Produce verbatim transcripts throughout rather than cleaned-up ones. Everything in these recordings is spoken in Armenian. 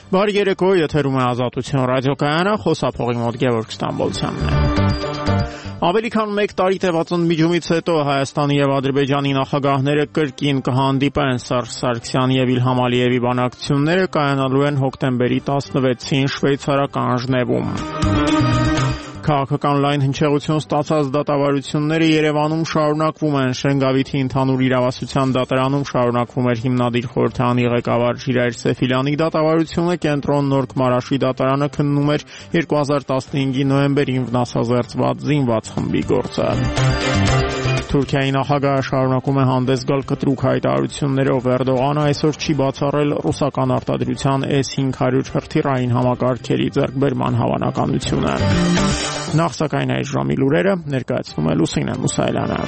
Բարի երեկո, եթերում է Ազատություն ռադիոկայանը, խոսափողի մոտ Գևորգ Ստամբոլցյանն է։ Ավելի քան մեկ տարի տևածուն միջումից հետո Հայաստանի եւ Ադրբեջանի նախագահները կրկին կհանդիպեն։ Սերժ Սարգսյանի եւ Իլհամ Ալիևի բանակցությունները կայանալու են հոկտեմբերի տասնվեցին Շվեյցարական Ժնևում։ Քաղաքական լայն հնչեղություն ստացած դատավարությունները Երևանում շարունակվում են։ Շենգավիթի ընդհանուր իրավասության դատարանում շարունակվում էր հիմնադիր խորհրդարանի ղեկավար Ժիրայր Սեֆիլյանի դատավարությունը, կենտրոն Նորք Մարաշի դատարանը քննում էր երկու հազար տասնհինգի նոյեմբերին վնասազերծված զինված խմբի գործը։ Թուրքիայի նախագահը շարունակում է հանդես գալ կտրուկ հայտարարություններով։ Էրդողանը այսօր չի բացառել ռուսական արտադրության էս հինգ հարյուր հրթիռային համակարգերի ձեռքբերման հավանականությունը։ Նախ սակայն այս ժամի լուրերը ներկայացնում է Լուսինե Մուսայելյանը։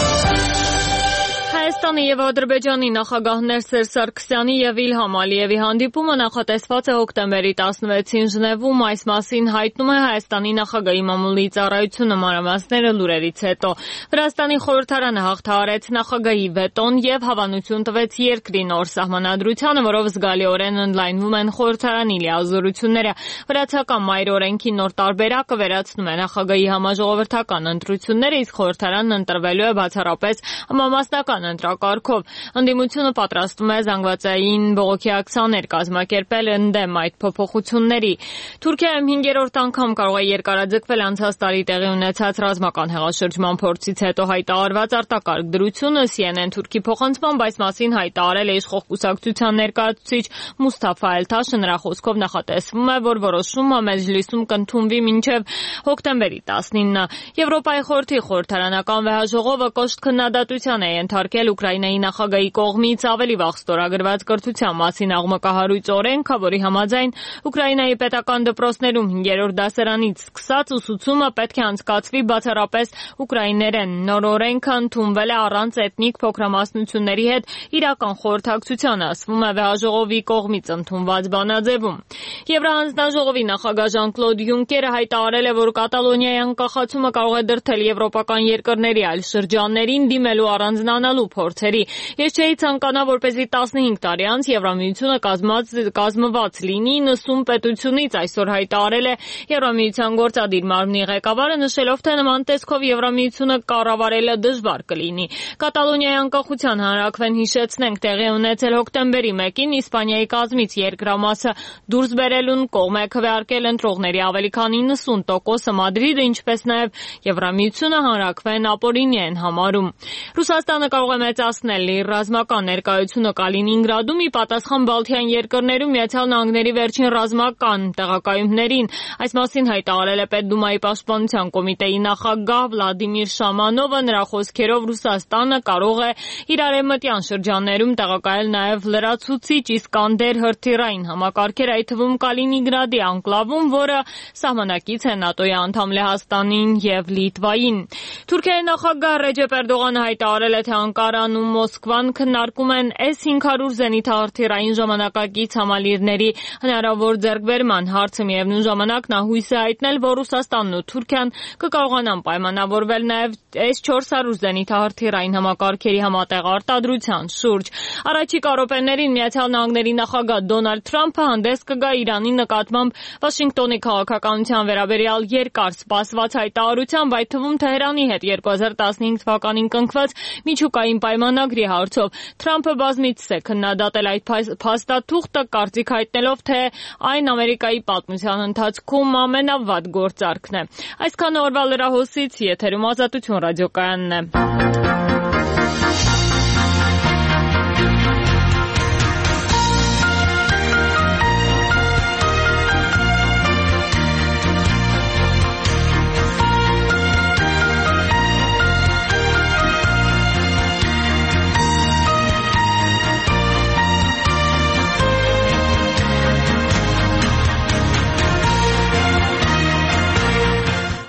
Հայաստանի եւ Ադրբեջանի նախագահներ Սերժ Սարգսյանի եւ Իլհամ Ալիևի հանդիպումը նախատեսված է հոկտեմբերի տասնվեցին Ժնևում։ Այս մասին հայտնում է Հայաստանի նախագահի մամուլի ծառայությունը։ Մանրամասները լուրերից հետո Վրաստանի խորհրդարանը հաղթահարեց նախագահի վետոն եւ հավանություն տվեց երկրի նոր սահմանադրությանը, որով զգալիորեն ընդլայնվում են խորհրդարանի լիազորությունները։ Վրացական մայր օրենքի նոր տարբերակը վերացնում է նախագահի համաժողովրդական ընտրությունները, իսկ խորհրդարանն ընտրվելու է բացառապես համամասնական ընտրակարգով։ Ընդդիմությունը պատրաստվում է զանգվածային բողոքի ակցիաներ կազմակերպել ընդդեմ այդ փոփոխությունների։ Թուրքիայում հինգերորդ անգամ կարող է երկարաձգվել անցած տարի տեղի ունեցած ռազմական հեղաշրջման փորձից հետո հայտարարված արտակարգ դրությունը։ Սի Են Են Թուրքի փոխանցմամբ այս մասին հայտարարել է իշխող կուսակցության ներկայացուցիչ Մուսթաֆա Էլ-Թաշը։ Նրա խոսքով նախատեսվում է, որ որոշումը մեջլիսում կընդունվի մինչև հոկտեմբերի տասնինը։ Եվրոպայի խորհրդի խորհրդարանական վեհաժողովը կոշտ քննադատության է ենթարկել Ուկրաինայի նախագահի կողմից ավելի վաղ ստորագրված կրթության մասին աղմկահարույց օրենքը, որի համաձայն Ուկրաինայի պետական դպրոցներում հինգերորդ դասարանից սկսած ուսուցումը պետք է անցկացվի բացառապես ուկրաիներեն։ Նոր օրենքը ընդունվել է առանց էթնիկ փոքրամասնությունների հետ իրական խորհրդակցության, ասվում է վեհաժողովի կողմից ընդունված բանաձևում։ Եվրահանձնաժողովի նախագահ Ժան-Կլոդ Յունկերը հայտարարել է, որ Կատալոնիայի անկախացումը կարող է դրդել եվրոպական երկրների այլ շրջաններին դիմելու առանձնանալու փորձերի։ Ես չէի ցանկանա, որպեսզի տասնհինգ տարի անց Եվրամիությունը կազմած կազմված լինի նսում պետությունից, այսօր հայտարարել է Եվրամիության գործադիր մարմնի ղեկավարը, նշելով, թե նման տեսքով Եվրամիությունը կառավարելը դժվար կլինի։ Կատալոնիայի անկախության հանրաքվեն հիշեցնենք տեղի ունեցել հոկտեմբերի մեկին Իսպանիայի կազմից երկրամասը դուրս բերելուն կողմ է քվեարկել ընտրողների ավելի քան իննսուն տոկոսը Մադրիդը, ինչպես նաև Եվրամիությունը հանրաքվեն ապօրինի են համարում։ Ռուսաստանը կարող է մեծացնել իր ռազմական ներկայությունը Կալինինգրադում ի պատասխան Բալթյան երկրներում Միացյալ Նահանգների վերջին ռազմական տեղակայումներին։ Այս մասին հայտարարել է Պետդումայի պաշտպանության կոմիտեի նախագահ Վլադիմիր Շամանովը։ Նրա խոսքերով Ռուսաստանը կարող է իր արևմտյան շրջաններում տեղակայել նաև լրացուցիչ Իսկանդեր հրթիռային համակարգեր, այդ թվում Կալինինգրադի անկլավում, որը սահմանակից է ՆԱՏՕ-ի անդամ Լեհաստանին եւ Լիտվային։ Թուրքիայի նախագահ Ռեջեփ Էրդողանը հայտարարել է, թե Անկարան ու Մոսկվան քննարկում են էս հինգ հարյուր զենիթահրթիռային ժամանակակից համալիրների հնարավոր ձեռքբերման հարցը։ Միևնույն ժամանակ նա հույս է հայտնել, որ Ռուսաստանն ու Թուրքիան կկարողանան պայմանավորվել նաև էս չորս հարյուր զենիթահրթիռային համակարգերի համատեղ արտադրության շուրջ։ Առաջիկա րոպեներին Միացյալ Նահանգների նախագահ Դոնալդ Թրամփը հանդես կգա Իրանի նկատմամբ Վաշինգտոնի քաղաքականության վերաբերյալ երկար սպասված հայտարարությամբ, այդ թվում Թեհրանի հետ երկու հազար տասնհինգ թվականին կնքված միջուկային պայմանագրի հարցով։ Թրամփը բազմիցս է քննադատել այդ փաստաթուղթը, կարծիք հայտնելով, թե այն Ամերիկայի պատմության ընթացքում ամենավատ գործարքն է։ Այսքան օրվա լրահոսից, եթերում Ազատություն ռադիոկայանն է։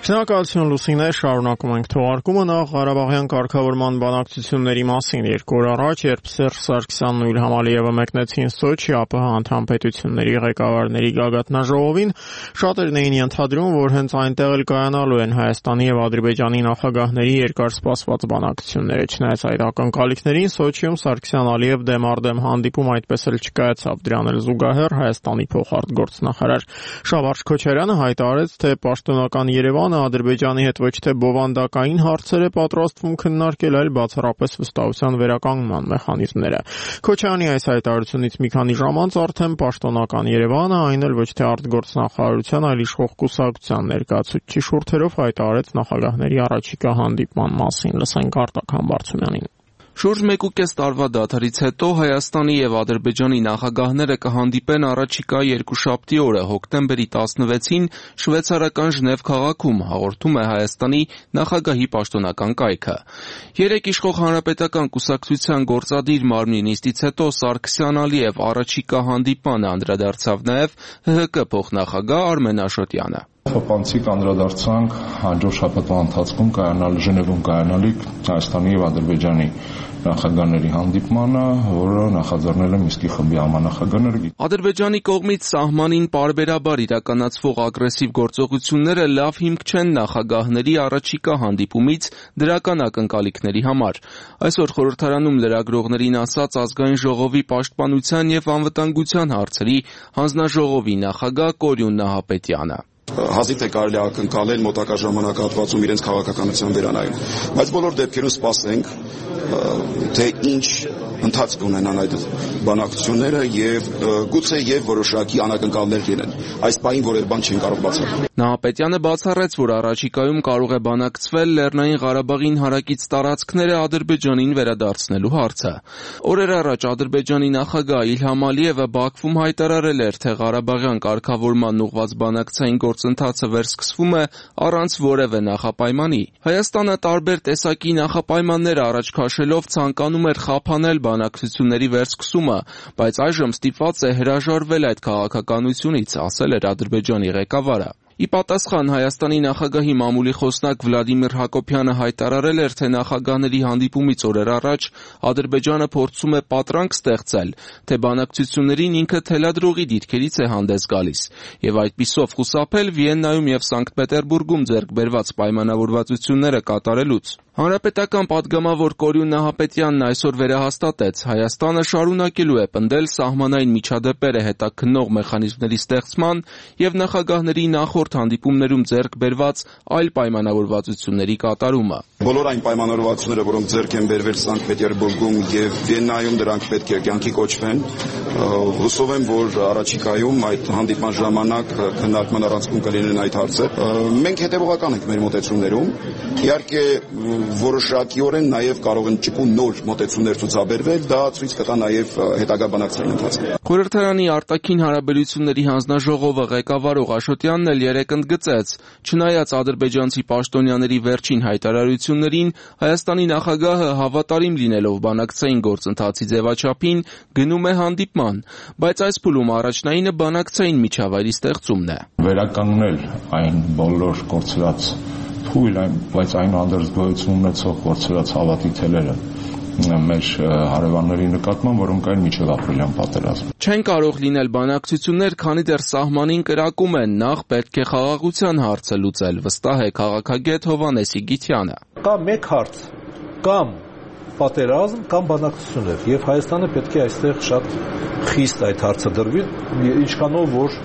Շնորհակալություն Լուսինե, շարունակում ենք թողարկումը նախ Ղարաբաղյան կարգավորման բանակցությունների մասին երկու օր առաջ, երբ Սերժ Սարգսյանն ու Իլհամ Ալիևը մեկնեցին Սոչի ԱՊՀ անդամ պետությունների ղեկավարների գագաթնաժողովին, շատերն էին ենթադրում, որ հենց այնտեղ էլ կայանալու են Հայաստանի եւ Ադրբեջանի նախագահների երկար սպասված բանակցությունները, չնայած այդ ակնկալիքներին Սոչիում Սարգսյան-Ալիև դեմ-առ-դեմ հանդիպում այդպես էլ չկայացավ, դրան էլ զուգահեռ Հայաստանի փոխարտգործնախարար Շավարշ Քոչարյանը հայտարարեց, թե պաշտոնական Երևանը Ադրբեջանի հետ ոչ թե բովանդակային հարցեր է պատրաստվում քննարկել, այլ բացառապես վստահության վերականգնման մեխանիզմները։ Քոչարյանի այս հայտարարությունից մի քանի ժամ անց արդեն պաշտոնական Երևանը, այն էլ ոչ թե արտգործնախարարության, այլ իշխող կուսակցության ներկայացուցիչի շուրթերով հայտարարեց նախագահների առաջիկա հանդիպման մասին։ Լսենք Արտակ Համբարձումյանին։ Շուրջ մեկուկես տարվա դադարից հետո Հայաստանի եւ Ադրբեջանի նախագահները կհանդիպեն առաջիկա երկուշաբթի օրը հոկտեմբերի տասնվեցին շվեյցարական Ժնև քաղաքում, հաղորդում է Հայաստանի նախագահի պաշտոնական կայքը։ Երեք իշխող հանրապետական կուսակցության գործադիր մարմնի նիստից հետո Սարգսյան-Ալիև առաջիկա հանդիպմանը անդրադարձավ նաեւ ՀՀԿ փոխնախագահ Արմեն Աշոտյանը։ Խփանցիկ անդրադարձանք հաջորդ շաբաթվա ընթացքում կայանալ Ժնևում կայանալիք Հայաստանի եւ Ադրբեջանի նախագահների հանդիպմանը, որը նախաձեռնել է Մինսկի խմբի համանախագահները։ Ադրբեջանի կողմից սահմանին պարբերաբար իրականացվող ագրեսիվ գործողությունները լավ հիմք չեն նախագահների առաջիկա հանդիպումից դրական ակնկալիքների համար։ Այսօր խորհրդարանում լրագրողներին ասաց Ազգային ժողովի պաշտպանության եւ անվտանգության հարցերի հանձնաժողովի նախագահ Կորյուն Նահապետյանը։ Հազիվ թե կարելի ակնկալել մոտակա ժամանակահատվածում իրենց քաղաքականության վերանայում, բայց բոլոր դեպքերում սպասենք, թե ինչ ընթացք ունենան այդ բանակցությունները եւ գուցե եւ որոշակի անակնկալներ լինեն։ Այս պահին որևէ բան չեն կարող բացառել։ Նահապետյանը բացառեց, որ առաջիկայում կարող է բանակցվել Լեռնային Ղարաբաղին հարակից տարածքները Ադրբեջանին վերադարձնելու հարցը։ Օրեր առաջ Ադրբեջանի նախագահ Իլհամ Ալիևը Բաքվում հայտարարել էր, թե Ղարաբաղյան կարգավորման ուղղված բանակցային գործընթացը վերսկսվում է առանց որևէ նախապայմանի։ Հայաստանը տարբեր տեսակի նախապայմաններ առաջ քաշելով ցանկանում էր խափանել բանակցությունների վերսկսումը, բայց այժմ ստիպված է հրաժարվել այդ քաղաքականությունից, ասել էր Ադրբեջանի ղեկավարը։ Ի պատասխան Հայաստանի նախագահի մամուլի խոսնակ Վլադիմիր Հակոբյանը հայտարարել էր, թե նախագահների հանդիպումից օրեր առաջ Ադրբեջանը փորձում է պատրանք ստեղծել, թե բանակցություններին ինքը թելադրողի դիրքերից է հանդես գալիս, եւ այդպիսով խուսափել Վիեննայում եւ Սանկտ Պետերբուրգում ձեռք բերված պայմանավորվածությունները կատարելուց։ Հանրապետական պատգամավոր Կորյուն Նահապետյանն այսօր վերահաստատեց, Հայաստանը շարունակելու է պնդել սահմանային միջադեպերը հետաքննող մեխանիզմների ստեղծման եւ նախագահների նախորդ հանդիպումներում ձեռք բերված այլ պայմանավորվածությունների կատարումը։ Բոլոր այն պայմանավորվածությունները, որոնք ձեռք են բերվել Սանկտ Պետերբուրգում եւ Վիեննայում, դրանք պետք է կյանքի կոչվեն։ Հուսով եմ, որ առաջիկայում այդ հանդիպման ժամանակ քննարկման առանցքում կլինեն այդ հարցեր։ Մենք հետեւողական ենք մեր մոտեցումներում։ Իհարկե որոշակիորեն նաև կարող են ճկուն նոր մոտեցումներ ցուցաբերվել, դա ցույց կտա նաև հետագա բանակցային ընթացքում։ Խորհրդարանի արտաքին հարաբերությունների հանձնաժողովը ղեկավարող Աշոտյանն էլ երեկ ընդգծեց, չնայած ադրբեջանցի պաշտոնյաների վերջին հայտարարություններին, Հայաստանի նախագահը հավատարիմ լինելով բանակցային գործընթացի ձևաչափին գնում է հանդիպման, բայց այս փուլում առաջնայինը բանակցային միջավայրի ստեղծումն է։ Վերականգնել այն բոլոր կորցրած թույլ, բայց այնուհանդերձ գոյություն ունեցող կորցրած հավատի թելերը մեր հարևանների նկատմամբ, որոնք այն միջև ապրիլյան պատերազմ։ Չեն կարող լինել բանակցություններ, քանի դեռ սահմանին կրակում են, նախ պետք է խաղաղության հարցը լուծել, վստահ է քաղաքագետ Հովհաննես Իգիթյանը։ Կա մեկ հարց, կամ պատերազմ, կամ բանակցություններ, եւ Հայաստանը պետք է այստեղ շատ խիստ այդ հարցը դրվի, ինչքանով որ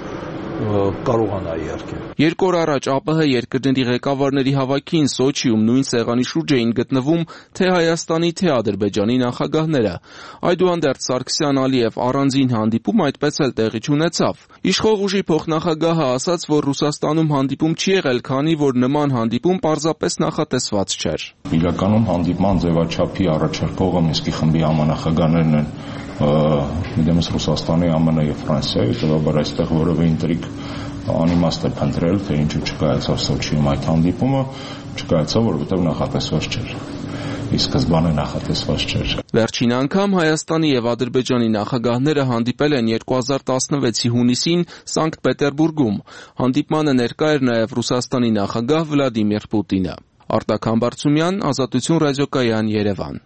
կարողանա իհարկե։ Երկու օր առաջ ԱՊՀ երկրների ղեկավարների հավաքին Սոչիում նույն սեղանի շուրջ էին գտնվում թե Հայաստանի, թե Ադրբեջանի նախագահները։ Այդուհանդերձ Սարգսյան-Ալիև առանձին հանդիպում այդպես էլ տեղի չունեցավ։ Իշխող ուժի փոխնախագահը ասաց, որ Ռուսաստանում հանդիպում չի եղել, քանի որ նման հանդիպում պարզապես նախատեսված չէր։ Իրականում հանդիպման ձևաչափի առաջարկողը Մինսկի խմբի համանախագահներն են, դեմս Ռուսաստանի, ԱՄՆ եւ Ֆրանսիայի, հետեւաբար այստեղ որևէ ինտրիգ անիմաստ է փնտրել, թե ինչու չկայացավ Սոչիում այդ հանդիպումը, չկայացավ, որովհետեւ նախատեսված չէր։ ի սկզբանե նախատեսված չէր։ Վերջին անգամ Հայաստանի եւ Ադրբեջանի նախագահները հանդիպել են երկու հազար տասնվեցի հունիսին Սանկտ Պետերբուրգում։ Հանդիպմանը ներկա էր նաեւ Ռուսաստանի նախագահ Վլադիմիր Պուտինը։ Արտակ Համբարձումյան, Ազատություն ռադիոկայան, Երևան։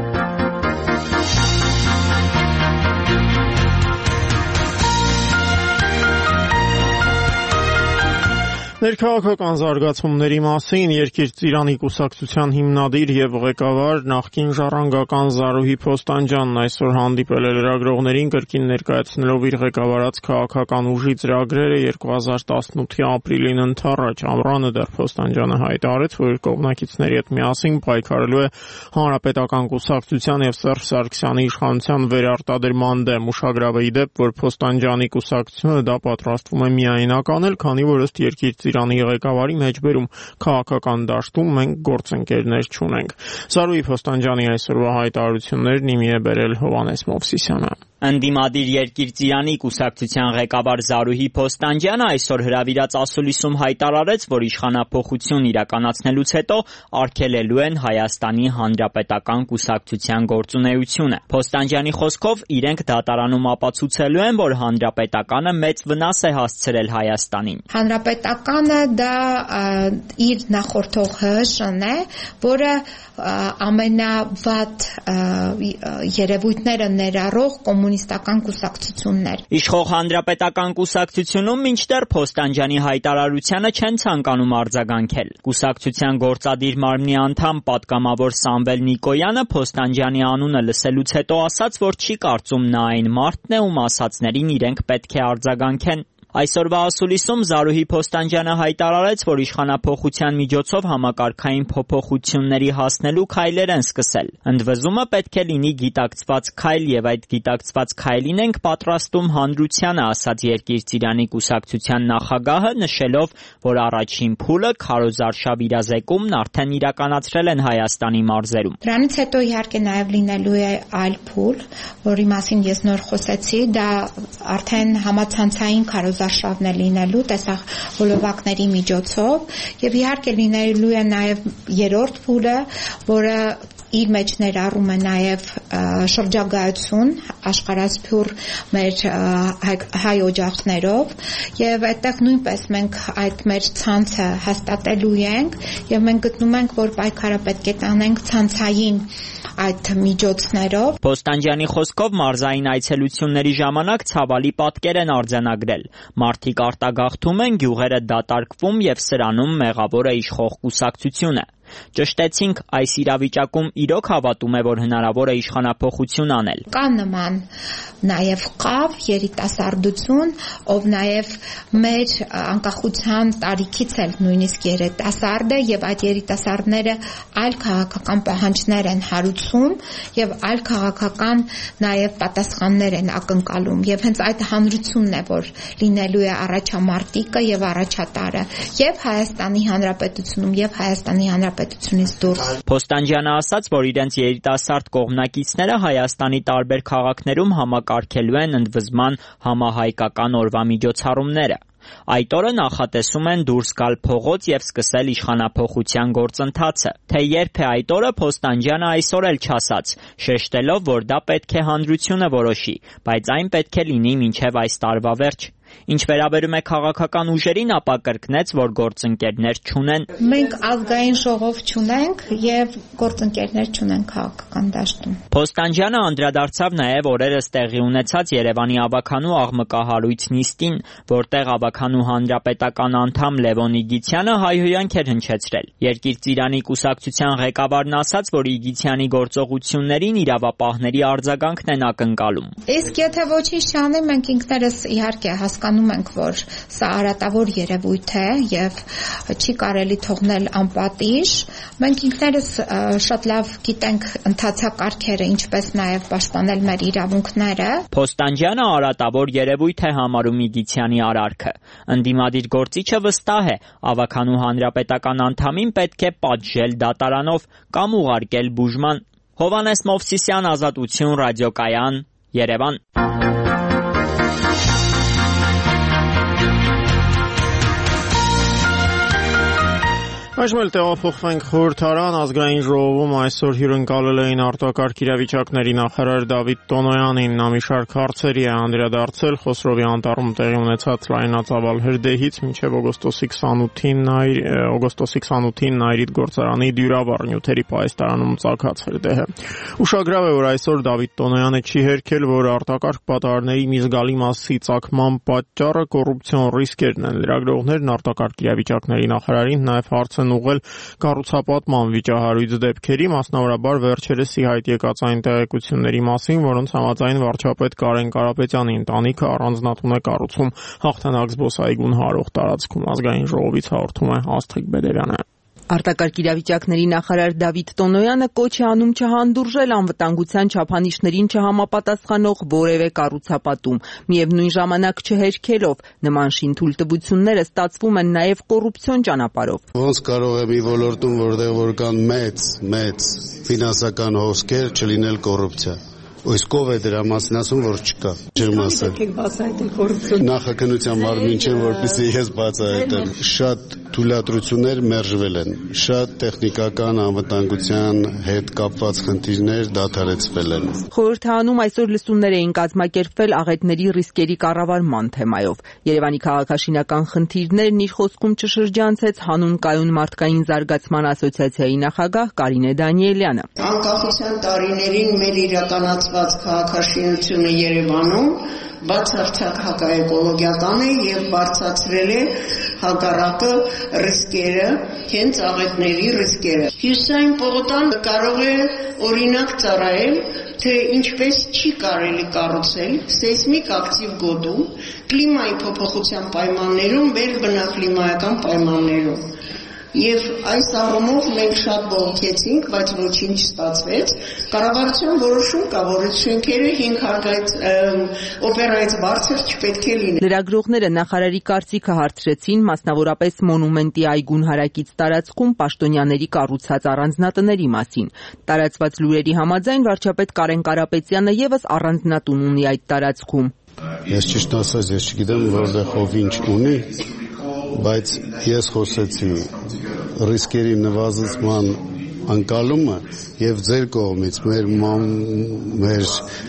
Ներքաղաքական զարգացումների մասին Երկիր Ծիրանի կուսակցության հիմնադիր եւ ղեկավար նախկին ժառանգական Զարուհի Փոստանջյանն այսօր հանդիպել է լրագրողներին, կրկին ներկայացնելով իր ղեկավարած քաղաքական ուժի ծրագրերը երկու հազար տասնութի ապրիլին ընթառաջ։ Ամռանը դեռ Փոստանջյանը հայտարարեց, որ իր կողմնակիցների հետ միասին պայքարելու է Հանրապետական կուսակցության եւ Սերժ Սարգսյանի իշխանության վերարտադրման դեմ։ Ուշագրավ է ի դեպ, որ Փոստանջյանի կուսակցությունը դա պատրաստվում է միայնակ անել, քանի որ ըստ Երկիր Ծիրանի ղեկավարի մեջբերում քաղաքական դաշտում մենք գործընկերներ չունենք։ Զարուհի Փոստանջյանի այսօրվա հայտարարություններն իմի է բերել Հովհաննես Մովսիսյանը։ Ընդդիմադիր Երկիր Ծիրանի կուսակցության ղեկավար Զարուհի Փոստանջյանը այսօր հրավիրած ասուլիսում հայտարարեց, որ իշխանափոխություն իրականացնելուց հետո արգելելու են Հայաստանի Հանրապետական կուսակցության գործունեությունը։ Փոստանջյանի խոսքով իրենք դատարանում ապացուցելու են, որ Հանրապետականը մեծ վնաս է հասցրել Հայաստանին։ Հանրապետականը դա իր նախորդող ՀՀՇ-ն է, որը ամենավատ երևույթները ներառող կոմունիստական կուսակցություններ։ Իշխող Հանրապետական կուսակցությունում մինչդեռ Փոստանջյանի հայտարարությանը չեն ցանկանում արձագանքել։ Կուսակցության գործադիր մարմնի անդամ պատգամավոր Սամվել Նիկոյանը Փոստանջյանի անունը լսելուց հետո ասաց, որ չի կարծում նա այն մարդն է, ում ասածներին իրենք պետք է արձագանքեն։ Այսօրվա ասուլիսում Զարուհի Փոստանջյանը հայտարարեց, որ իշխանափոխության միջոցով համակարգային փոփոխությունների հասնելու քայլեր են սկսել։ Ընդվզումը պետք է լինի գիտակցված քայլ եւ այդ գիտակցված քայլին ենք պատրաստում հանրությանը, ասաց Երկիր Ծիրանի կուսակցության նախագահը, նշելով, որ առաջին փուլը քարոզարշավ իրազեկումն արդեն իրականացրել են Հայաստանի մարզերում։ Դրանից հետո իհարկե նաեւ լինելու է այլ փուլ, որի մասին ես նոր խոսեցի, դա արդեն համացանցային քարոզ արշավն է լինելու տեսահոլովակների միջոցով եւ իհարկե լինելու է նաեւ երրորդ փուլը, որը իր մեջ ներառում է նաեւ շրջագայություն աշխարհասփյուռ մեր հայ օջախներով եւ այդտեղ նույնպես մենք այդ մեր ցանցը հաստատելու ենք եւ մենք գտնում ենք, որ պայքարը պետք է տանենք ցանցային այդ միջոցներով։ Փոստանջյանի խոսքով մարզային այցելությունների ժամանակ ցավալի պատկեր են արձանագրել։ Մարդիկ արտագաղթում են, գյուղերը դատարկվում եւ սրանում մեղավոր է իշխող կուսակցությունը։ Ճշտեցինք, այս իրավիճակում իրոք հավատում է, որ հնարավոր է իշխանափոխություն անել։ Կա նման նաև կավ երիտասարդություն, ով նաև մեր անկախության տարիքից էլ նույնիսկ երիտասարդ է եւ այդ երիտասարդները այլ քաղաքական պահանջներ են հարուցում եւ այլ քաղաքական նաև պատասխաններ են ակնկալում եւ հենց այդ հանրությունն է, որ լինելու է առաջամարտիկը եւ առաջատարը եւ Հայաստանի Հանրապետությունում եւ Հայաստանի Հանրապետությունում Փոստանջյանը ասաց, որ իրենց երիտասարդ կողմնակիցները Հայաստանի տարբեր քաղաքներում համակարգելու են ընդվզման համահայկական օրվա միջոցառումները։ Այդ օրը նախատեսում են դուրս գալ փողոց եւ սկսել իշխանափոխության գործընթացը։ Թե երբ է այդ օրը, Փոստանջյանը այսօր էլ չասաց, շեշտելով, որ դա պետք է հանրությունը որոշի, բայց այն պետք է լինի մինչեւ այս տարվա վերջ։ Ինչ վերաբերում է քաղաքական ուժերին, ապա կրկնեց, որ գործընկերներ չունեն։ Մենք ազգային ժողով չունենք եւ գործընկերներ չունենք քաղաքական դաշտում։ Փոստանջյանը անդրադարձավ նաեւ օրերս տեղի ունեցած Երևանի ավականու աղմկահարույց նիստին, որտեղ ավականու հանրապետական անդամ Լևոն Իգիթյանը հայհոյանք էր հնչեցրել։ Երկիր Ծիրանի կուսակցության ղեկավարն ասաց, որ Իգիթյանի գործողություններին իրավապահների արձագանքն են ակնկալում։ Իսկ եթե ոչինչ չանի, մենք ինքներս իհարկե հասկանում ենք, որ սա արատավոր երևույթ է եւ չի կարելի թողնել անպատիժ։ Մենք ինքներս շատ լավ գիտենք ընթացակարգերը, ինչպես նաեւ պաշտպանել մեր իրավունքները։ Փոստանջյանը արատավոր երևույթ է համարում Իգիթյանի արարքը։ Ընդդիմադիր գործիչը վստահ է, ավականու հանրապետական անդամին պետք է պատժել դատարանով կամ ուղարկել բուժման։ Հովհաննես Մովսիսյան, Ազատություն ռադիոկայան, Երևան։ Այժմ էլ տեղափոխվենք խորհրդարան. ազգային ժողովում այսօր հյուրընկալել էին արտակարգ իրավիճակների նախարար Դավիթ Տոնոյանին։ Նա մի շարք հարցերի է անդրադարձել Խոսրովի անտառում տեղի ունեցած լայնածավալ հրդեհից մինչև օգոստոսի քսանութին Նաիրիթ գործարանի դյուրավառ նյութերի պայստարանում ծագած հրդեհը։ Ուշագրավ է, որ այսօր Դավիթ Տոնոյանը չի հերքել, որ արտակարգ պատահարների մի զգալի մասի ծագման պատճառը կոռուպցիոն ռիսկերն են։ Լրագրողներն արտակարգ իրավիճակների նախարարին նաև հարց են ուղղել կառուցապատման վիճահարույց դեպքերի, մասնավորաբար վերջերս ի հայտ եկած այն տեղեկությունների մասին, որոնց համաձայն վարչապետ Կարեն Կարապետյանի ընտանիքը առանձնատուն է կառուցում Հաղթանակ զբոսայգուն հարող տարածքում։ Ազգային ժողովից հաղորդում է Աստղիկ Բեդերյանը։ Արտակարգ իրավիճակների նախարար Դավիթ Տոնոյանը կոչ է անում չհանդուրժել անվտանգության չափանիշներին չհամապատասխանող որևէ կառուցապատում, միևնույն ժամանակ չհերքելով նման շինթույլտվությունները ստացվում են նաև կոռուպցիոն ճանապարհով։ Ոնց կարող է մի ոլորտում, որտեղ որ կան մեծ, մեծ ֆինանսական հոսքեր, չլինել կոռուպցիա։ Իսկ ով է դրա մասին ասում, որ չկա։ Չեմ ասել։ Նախաքննության մարմին չեմ, որպեսզի ես բացահայտեմ։ Շատ թույլատրություններ մերժվել են, շատ տեխնիկական անվտանգության հետ կապված խնդիրներ դադարեցվել են։ Խորհրդարանում այսօր լսումներ էին կազմակերպվել աղետների ռիսկերի կառավարման թեմայով։ Երևանի քաղաքաշինական խնդիրներն իր խոսքում չշրջանցեց հանուն կայուն մարդկային զարգացման ասոցիացիայի նախագահ Կարինե Դանիելյանը։ Անկախության տարիներին մեր իրականացված քաղաքաշինությունը Երևանում բացարձակ հակաէկոլոգիական է եւ բարձրացրել է հակառակը ռիսկերը, հենց աղետների ռիսկերը։ Հյուսային պողոտան կարող է օրինակ ծառայել, թե ինչպես չի կարելի կառուցել սեյսմիկ ակտիվ գոտում, կլիմայի փոփոխության պայմաններում, մեր բնակլիմայական պայմաններում։ Եվ այս առումով մենք շատ բողոքեցինք, բայց ոչինչ չստացվեց։ Կառավարության որոշում կա, որ շենքերը հինգ հարկայից օպերայից բարձր չպետք է լինեն։ Լրագրողները նախարարի կարծիքը հարցրեցին մասնավորապես մոնումենտի այգուն հարակից տարածքում պաշտոնյաների կառուցած առանձնատների մասին։ Տարածված լուրերի համաձայն վարչապետ Կարեն Կարապետյանը եւս առանձնատուն ունի այդ տարածքում։ Ես ճիշտ ասած, ես չգիտեմ որտեղ ով ինչ ունի, բայց ես խոսեցի ռիսկերի նվազեցման անկալումը եւ ձեր կողմից մեր մեր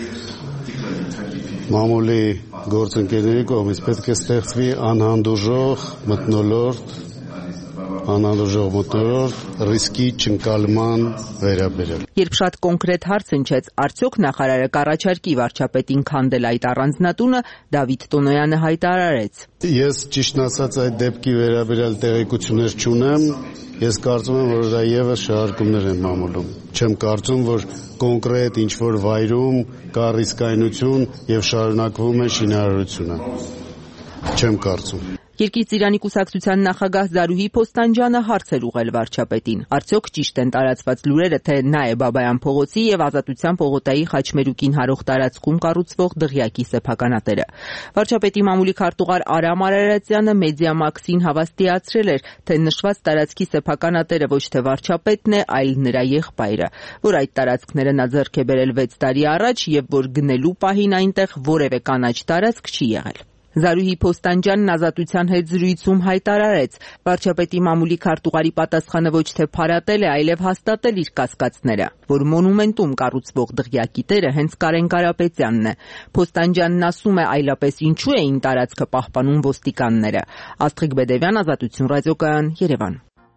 մամուլի գործընկերների կողմից պետք է ստեղծվի անհանդուրժող մթնոլորտ, անհանդուրժող մթնոլորտ ռիսկի չընկալման վերաբերյալ։ Երբ շատ կոնկրետ հարց հնչեց, արդյոք նախարարը կառաջարկի վարչապետին քանդել այդ առանձնատունը, Դավիթ Տոնոյանը հայտարարեց. Ես ճիշտն ասած այդ դեպքի վերաբերյալ տեղեկություններ չունեմ, ես կարծում եմ, որ դա եւս շահարկումներ են մամուլում։ Չեմ կարծում, որ կոնկրետ ինչ-որ վայրում կա ռիսկայնություն եւ շարունակվում է շինարարությունը։ Չեմ կարծում։ Երկիր Ծիրանի կուսակցության նախագահ Զարուհի Փոստանջյանը հարց էր ուղղել վարչապետին. Արդյոք ճիշտ են տարածված լուրերը, թե նա է Բաբայան փողոցի եւ Ազատության պողոտայի Խաչմերուկին հարող տարածքում կառուցվող դղյակի սեփականատերը։ Վարչապետի մամուլի քարտուղար Արամ Արարատյանը Մեդիամաքսին հավաստիացրել էր, թե նշված տարածքի սեփականատերը ոչ թե վարչապետն է, այլ նրա եղբայրը, որ այդ տարածքները նա ձեռք է բերել վեց տարի առաջ եւ որ գնելու պահին այնտեղ որևէ կանաչ տարածք չի եղել։ Զարուհի Փոստանջյանն Ազատության հետ զրույցում հայտարարեց. վարչապետի մամուլի քարտուղարի պատասխանը ոչ թե փարատել է, այլև հաստատել իր կասկածները, որ մոնումենտում կառուցվող դղյակի տերը հենց Կարեն Կարապետյանն է։ Փոստանջյանն ասում է, այլապես ինչու էին տարածքը պահպանում ոստիկանները։ Աստղիկ Բեդերյան, Ազատություն ռադիոկայան, Երևան։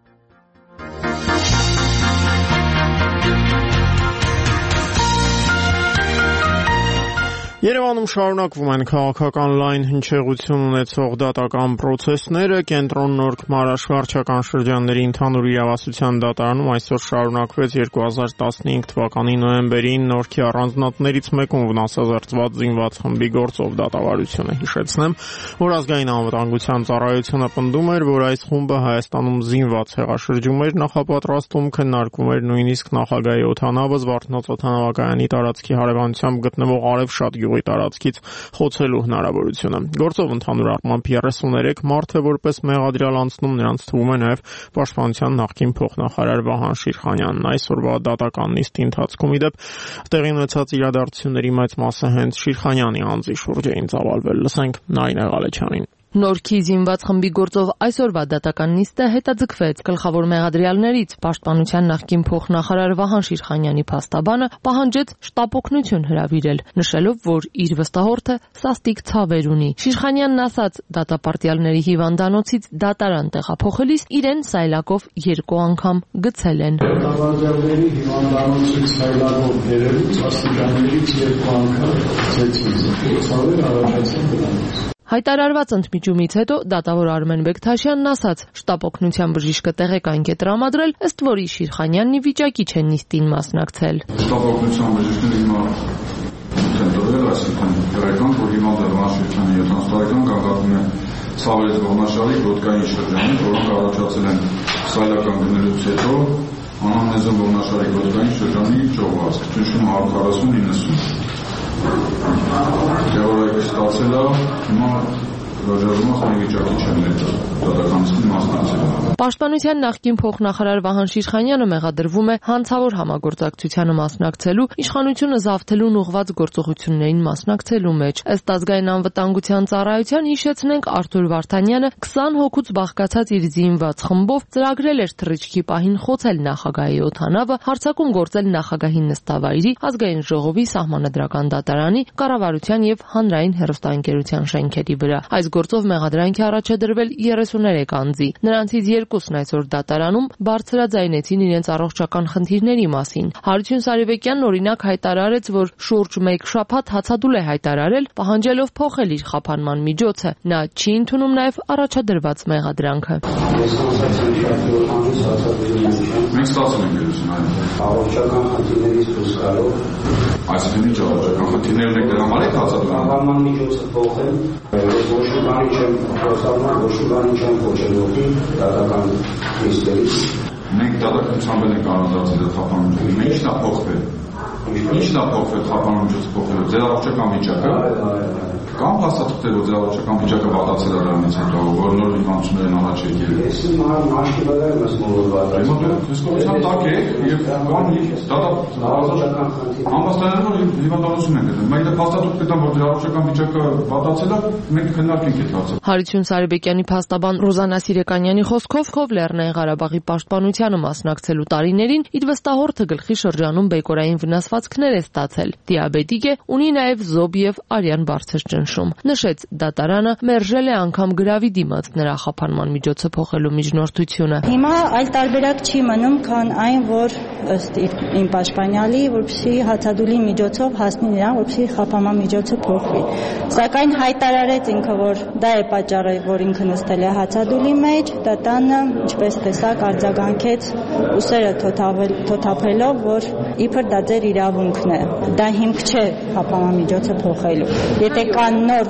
Երևանում շարունակվում են քաղաքական լայն հնչեղություն ունեցող դատական պրոցեսները։ Կենտրոն Նորք Մարաշ վարչական շրջանների ընդհանուր իրավասության դատարանում այսօր շարունակվեց երկու հազար տասնհինգ թվականի նոյեմբերին Նորքի առանձնատներից մեկում վնասազերծված զինված խմբի գործով դատավարությունը։ Հիշեցնեմ, որ ազգային անվտանգության ծառայությունը պնդում էր, որ այս խումբը Հայաստանում զինված հեղաշրջում էր նախապատրաստում, քննարկում էր նույնիսկ նախագահի օդանավը Զվարթնոց օդանավակայանի տարածքի հարևանությամբ գտնվող Արևշատ գյուղի տարածքից խոցելու հնարավորությունը։ Գործով ընդհանուր առմամբ երեսուներեք մարդ է որպես մեղադրյալ անցնում, նրանց թվում է նաև Պաշտպանության նախկին փոխնախարար Վահան Շիրխանյանն։ Այսօրվա դատական նիստի ընթացքում ի դեպ տեղի ունեցած իրադարձությունների մեծ մասը հենց Շիրխանյանի անձի շուրջ էին ծավալվել։ Լսենք Նարինե Ղալեչյանին։ Նորքի զինված խմբի գործով այսօրվա դատական նիստը հետաձգվեց։ Գլխավոր մեղադրյալներից Պաշտպանության նախկին փոխնախարար Վահան Շիրխանյանի փաստաբանը պահանջեց շտապօգնություն հրավիրել, նշելով, որ իր վստահորդը սաստիկ ցավեր ունի։ Շիրխանյանն ասաց, դատապարտյալների հիվանդանոցից դատարան տեղափոխելիս իրեն սայլակով երկու անգամ գցել են։ Դատապարտյալների հիվանդանոցից սայլակով բերելուց աստիճաններից երկու անգամ ցեցին։ Ցավեր առաջացան դրանից։ Հայտարարված ընդմիջումից հետո դատավոր Արմեն Բեկթաշյանն ասաց, շտապօգնության բժիշկը տեղեկանք է տրամադրել, ըստ որի Շիրխանյանն ի վիճակի չէ նիստին մասնակցել։ Շտապօգնության բժիշկը հիմա դրել այսինքն տեղեկանք, որ հիմա Վանաշիրխյանի յոթանասուն տարեկան գաղափարում է ցավերից ողնաշարի ոտկային շրջանի, որոնք առաջացել են սայլական գնելուց հետո անամնեզոն ողնաշարի ոտկային շրջանի ճողվածք, ճնշում հարյուր քառասուն իննսուն։ Դեորայք ստացել է, հիմա հրաժարվում է վիճակի չեն դատականին մասնակցել։ Պաշտպանության նախկին փոխնախարար Վահան Շիրխանյանը մեղադրվում է հանցավոր համագործակցությանը մասնակցելու, իշխանությունը զավթելուն ուղղված գործողություններին մասնակցելու մեջ։ Ըստ ազգային անվտանգության ծառայության հիշեցնենք, Արթուր Վարդանյանը քսան հոգուց բաղկացած իր զինված խմբով ծրագրել էր թռիչքի պահին խոցել նախագահի օդանավը, հարձակում գործել նախագահի նստավայրի, ազգային ժողովի, սահմանադրական դատարանի, կառավարության եւ հանրային հեռուստաընկերության շենքերի վրա։ Այս գործով մեղադրանք է առաջադրվել երեսուներեք անձի։ Նրանցից երկուսն այսօր դատարանում բարձրաձայնեցին իրենց առողջական խնդիրների մասին։ Հարություն Սարիվեկյանն օրինակ հայտարարեց, որ շուրջ մեկ շաբաթ հացադուլ է հայտարարել, պահանջելով փոխել իր խափանման միջոցը։ Նա չի ընդունում նաև առաջադրված մեղադրանքը։ Մենք ստացել ենք երեսուն առողջական խնդիրներից դուրս գալով այսինքն ինչ առողջական խնդիրներն եք դրա համար եք հացադուլ խափանման միջոցը փոխել, ոչ մի բանի չեմ խոսալու, ոչ մի բանի չեմ փոխել ոտի դատական նիստերից։ Մենք դատականությամբ ենք առանձնացել այդ խափանման միջոցը։ Ինչն է փոխվել։ Ինչն է փոխվել խափանման միջոցը փոխելով։ Ձեր առողջական վիճակը։ Կամ հաստատել որ ձեր առողջական վիճակը վատացել է դրանից հետո, որ նոր հիվանդություններ են առաջ եկել։ Ես մաշկի վրա եմ ասում որ վատացել։ Դիսկուսիան տակ է եւ կան դատա առողջական խնդիր։ Համաստանալու որ հիվանդություն են գտնում։ Մենք հաստատում կտամ որ ձեր առողջական վիճակը վատացել է, մենք քննարկենք այդ հարցը։ Հարություն Սարիբեկյանի փաստաբան Ռոզանա Սիրեկանյանի խոսքով Խով Լեռնային Ղարաբաղի պաշտպանությանը մասնակցելու տարիներին իր վստահորդը գլխի շրջանում բեկորային վնասվածքներ է ստացել։ Դիաբետիկ է, ունի նաև զոբ եւ արյան բարձր ճնշում։ Նշեց, դատարանը մերժել է անգամ գրավի դիմաց նրա խափանման միջոցը փոխելու միջնորդությունը։ Հիմա այլ տարբերակ չի մնում, քան այն, որ ըստ իմ պաշտպանյալի, որպեսզի հացադուլի միջոցով հասնի նրան, որպեսզի խափանման միջոցը փոխվի։ Սակայն հայտարարեց ինքը, որ դա է պատճառը, որ ինքը նստել է հացադուլի մեջ, դատանը, ինչպես տեսակ, արձագանքեց ուսերը թոթափելով, որ իբր դա ձեր իրավունքն է։ Դա հիմք չէ խափանման միջոցը փոխելու։ Եթե կան նոր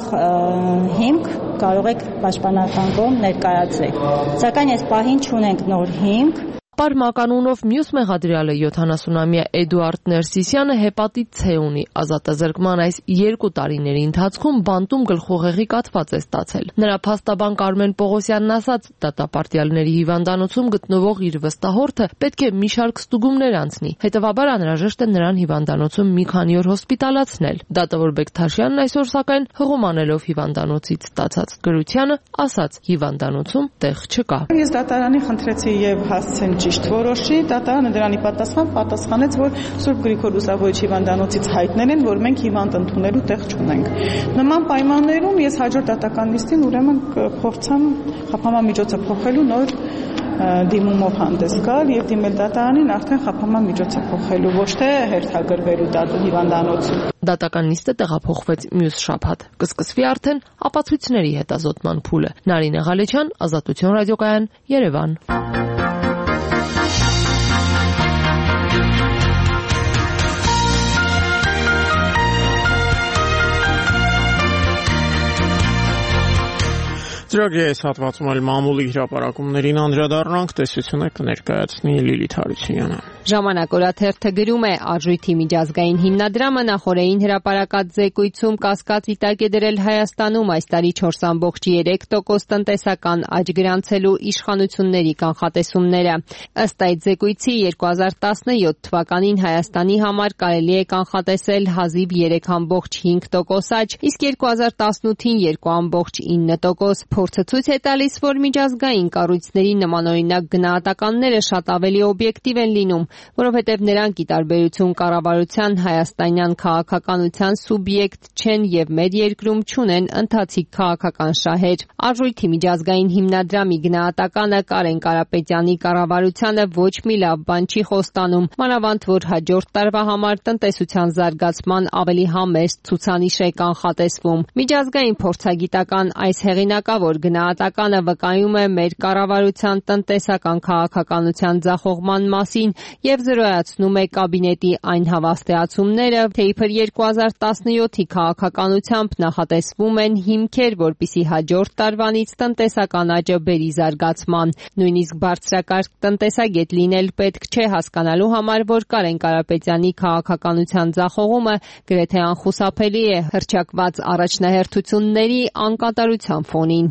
հիմք, կարող եք պաշտպանական կողմ ներկայացրեք։ Սակայն այս պահին չունենք նոր հիմք։ Պարմականունով մյուս մեղադրյալը յոթանասունամյա Էդուարդ Ներսիսյանը հեպատիտ C ունի։ Ազատազրկման այս երկու տարիների ընթացքում բանտում գլխուղեղի կաթված է ստացել։ Նրա փաստաբան Կարմեն Պողոսյանն ասաց, դատապարտյալների հիվանդանոցում գտնվող իր վստահորդը պետք է մի շարք ստուգումներ անցնի։ Հետևաբար անհրաժեշտ է նրան հիվանդանոցում մի քանի օր հոսպիտալացնել։ Դատավոր Բեկթաշյանն այսօր սակայն հղումանելով հիվանդանոցից ստացած գրությանը ասաց, հիվանդանոցում տեղ չկա։ Ես դատարանի խնդրեցի եւ հասցեն ճիշտ որոշի, դատարանը դրանի պատասխան պատասխանեց, որ Սուրբ Գրիգոր Լուսավորիչ հիվանդանոցից հայտնել են, որ մենք հիվանդ ընդունելու տեղ չունենք։ Նման պայմաններում ես հաջորդ դատական նիստին ուրեմն կփորձեմ խափանման միջոցը փոխելու նոր դիմումով հանդես գալ եւ դիմել դատարանին արդեն խափանման միջոցը փոխելու, ոչ թե հերթագրվելու դատու հիվանդանոցում։ Դատական նիստը տեղափոխվեց մյուս շաբաթ։ Կսկսվի արդեն ապացույցների հետազոտման փուլը։ Նարինե Ղալեչյան, Ազատություն ռադիոկայան, Երևան։ Ծրագրի այս հատվածում էլ մամուլի հրապարակումներին անդրադառնանք, տեսությունը կներկայացնի Լիլիթ Հարությունյանը։ Ժամանակ օրաթերթը գրում է, Արժույթի միջազգային հիմնադրամը նախորդային հրապարակած զեկույցում կասկածի տակ է դրել Հայաստանում այս տարի չորս կόμma երեք տոկոս տնտեսական աճ գրանցելու իշխանությունների կանխատեսումները։ Ըստ այդ զեկույցի երկու հազար տասնյոթ թվականին Հայաստանի համար կարելի է կանխատեսել հազիվ երեք կόμma հինգ տոկոս աճ, իսկ երկու հազար տասնութին երկու կόμma ինը տոկոս։ Փորձը ցույց է տալիս, որ միջազգային կառույցների նմանօրինակ գնահատականները շատ ավելի օբյեկտիվ են լինում, որովհետև նրանք ի տարբերություն կառավարության հայաստանյան քաղաքականության սուբյեկտ չեն եւ մեր երկրում չունեն ընթացիկ քաղաքական շահեր։ Արժույթի միջազգային հիմնադրամի գնահատականը Կարեն Կարապետյանի կառավարությանը ոչ մի լավ բան չի խոստանում, մանավանդ որ հաջորդ տարվա համար տնտեսության զարգացման ավելի համեստ ցուցանիշ է կանխատեսվում։ Միջազգային փորձագիտական այս հեղինակավոր գնահատականը վկայում է մեր կառավարության տնտեսական քաղաքականության ձախողման մասին եւ զրոյացնում է կաբինետի այն հավաստիացումները, թե իբր երկու հազար տասնյոթի քաղաքականությամբ նախատեսվում են հիմքեր, որպիսի հաջորդ տարվանից տնտեսական աճը բերի զարգացման։ Նույնիսկ բարձրակարգ տնտեսագետ լինել պետք չէ հասկանալու համար, որ Կարեն Կարապետյանի քաղաքականության ձախողումը գրեթե անխուսափելի է հռչակված առաջնահերթությունների անկատարության ֆոնին։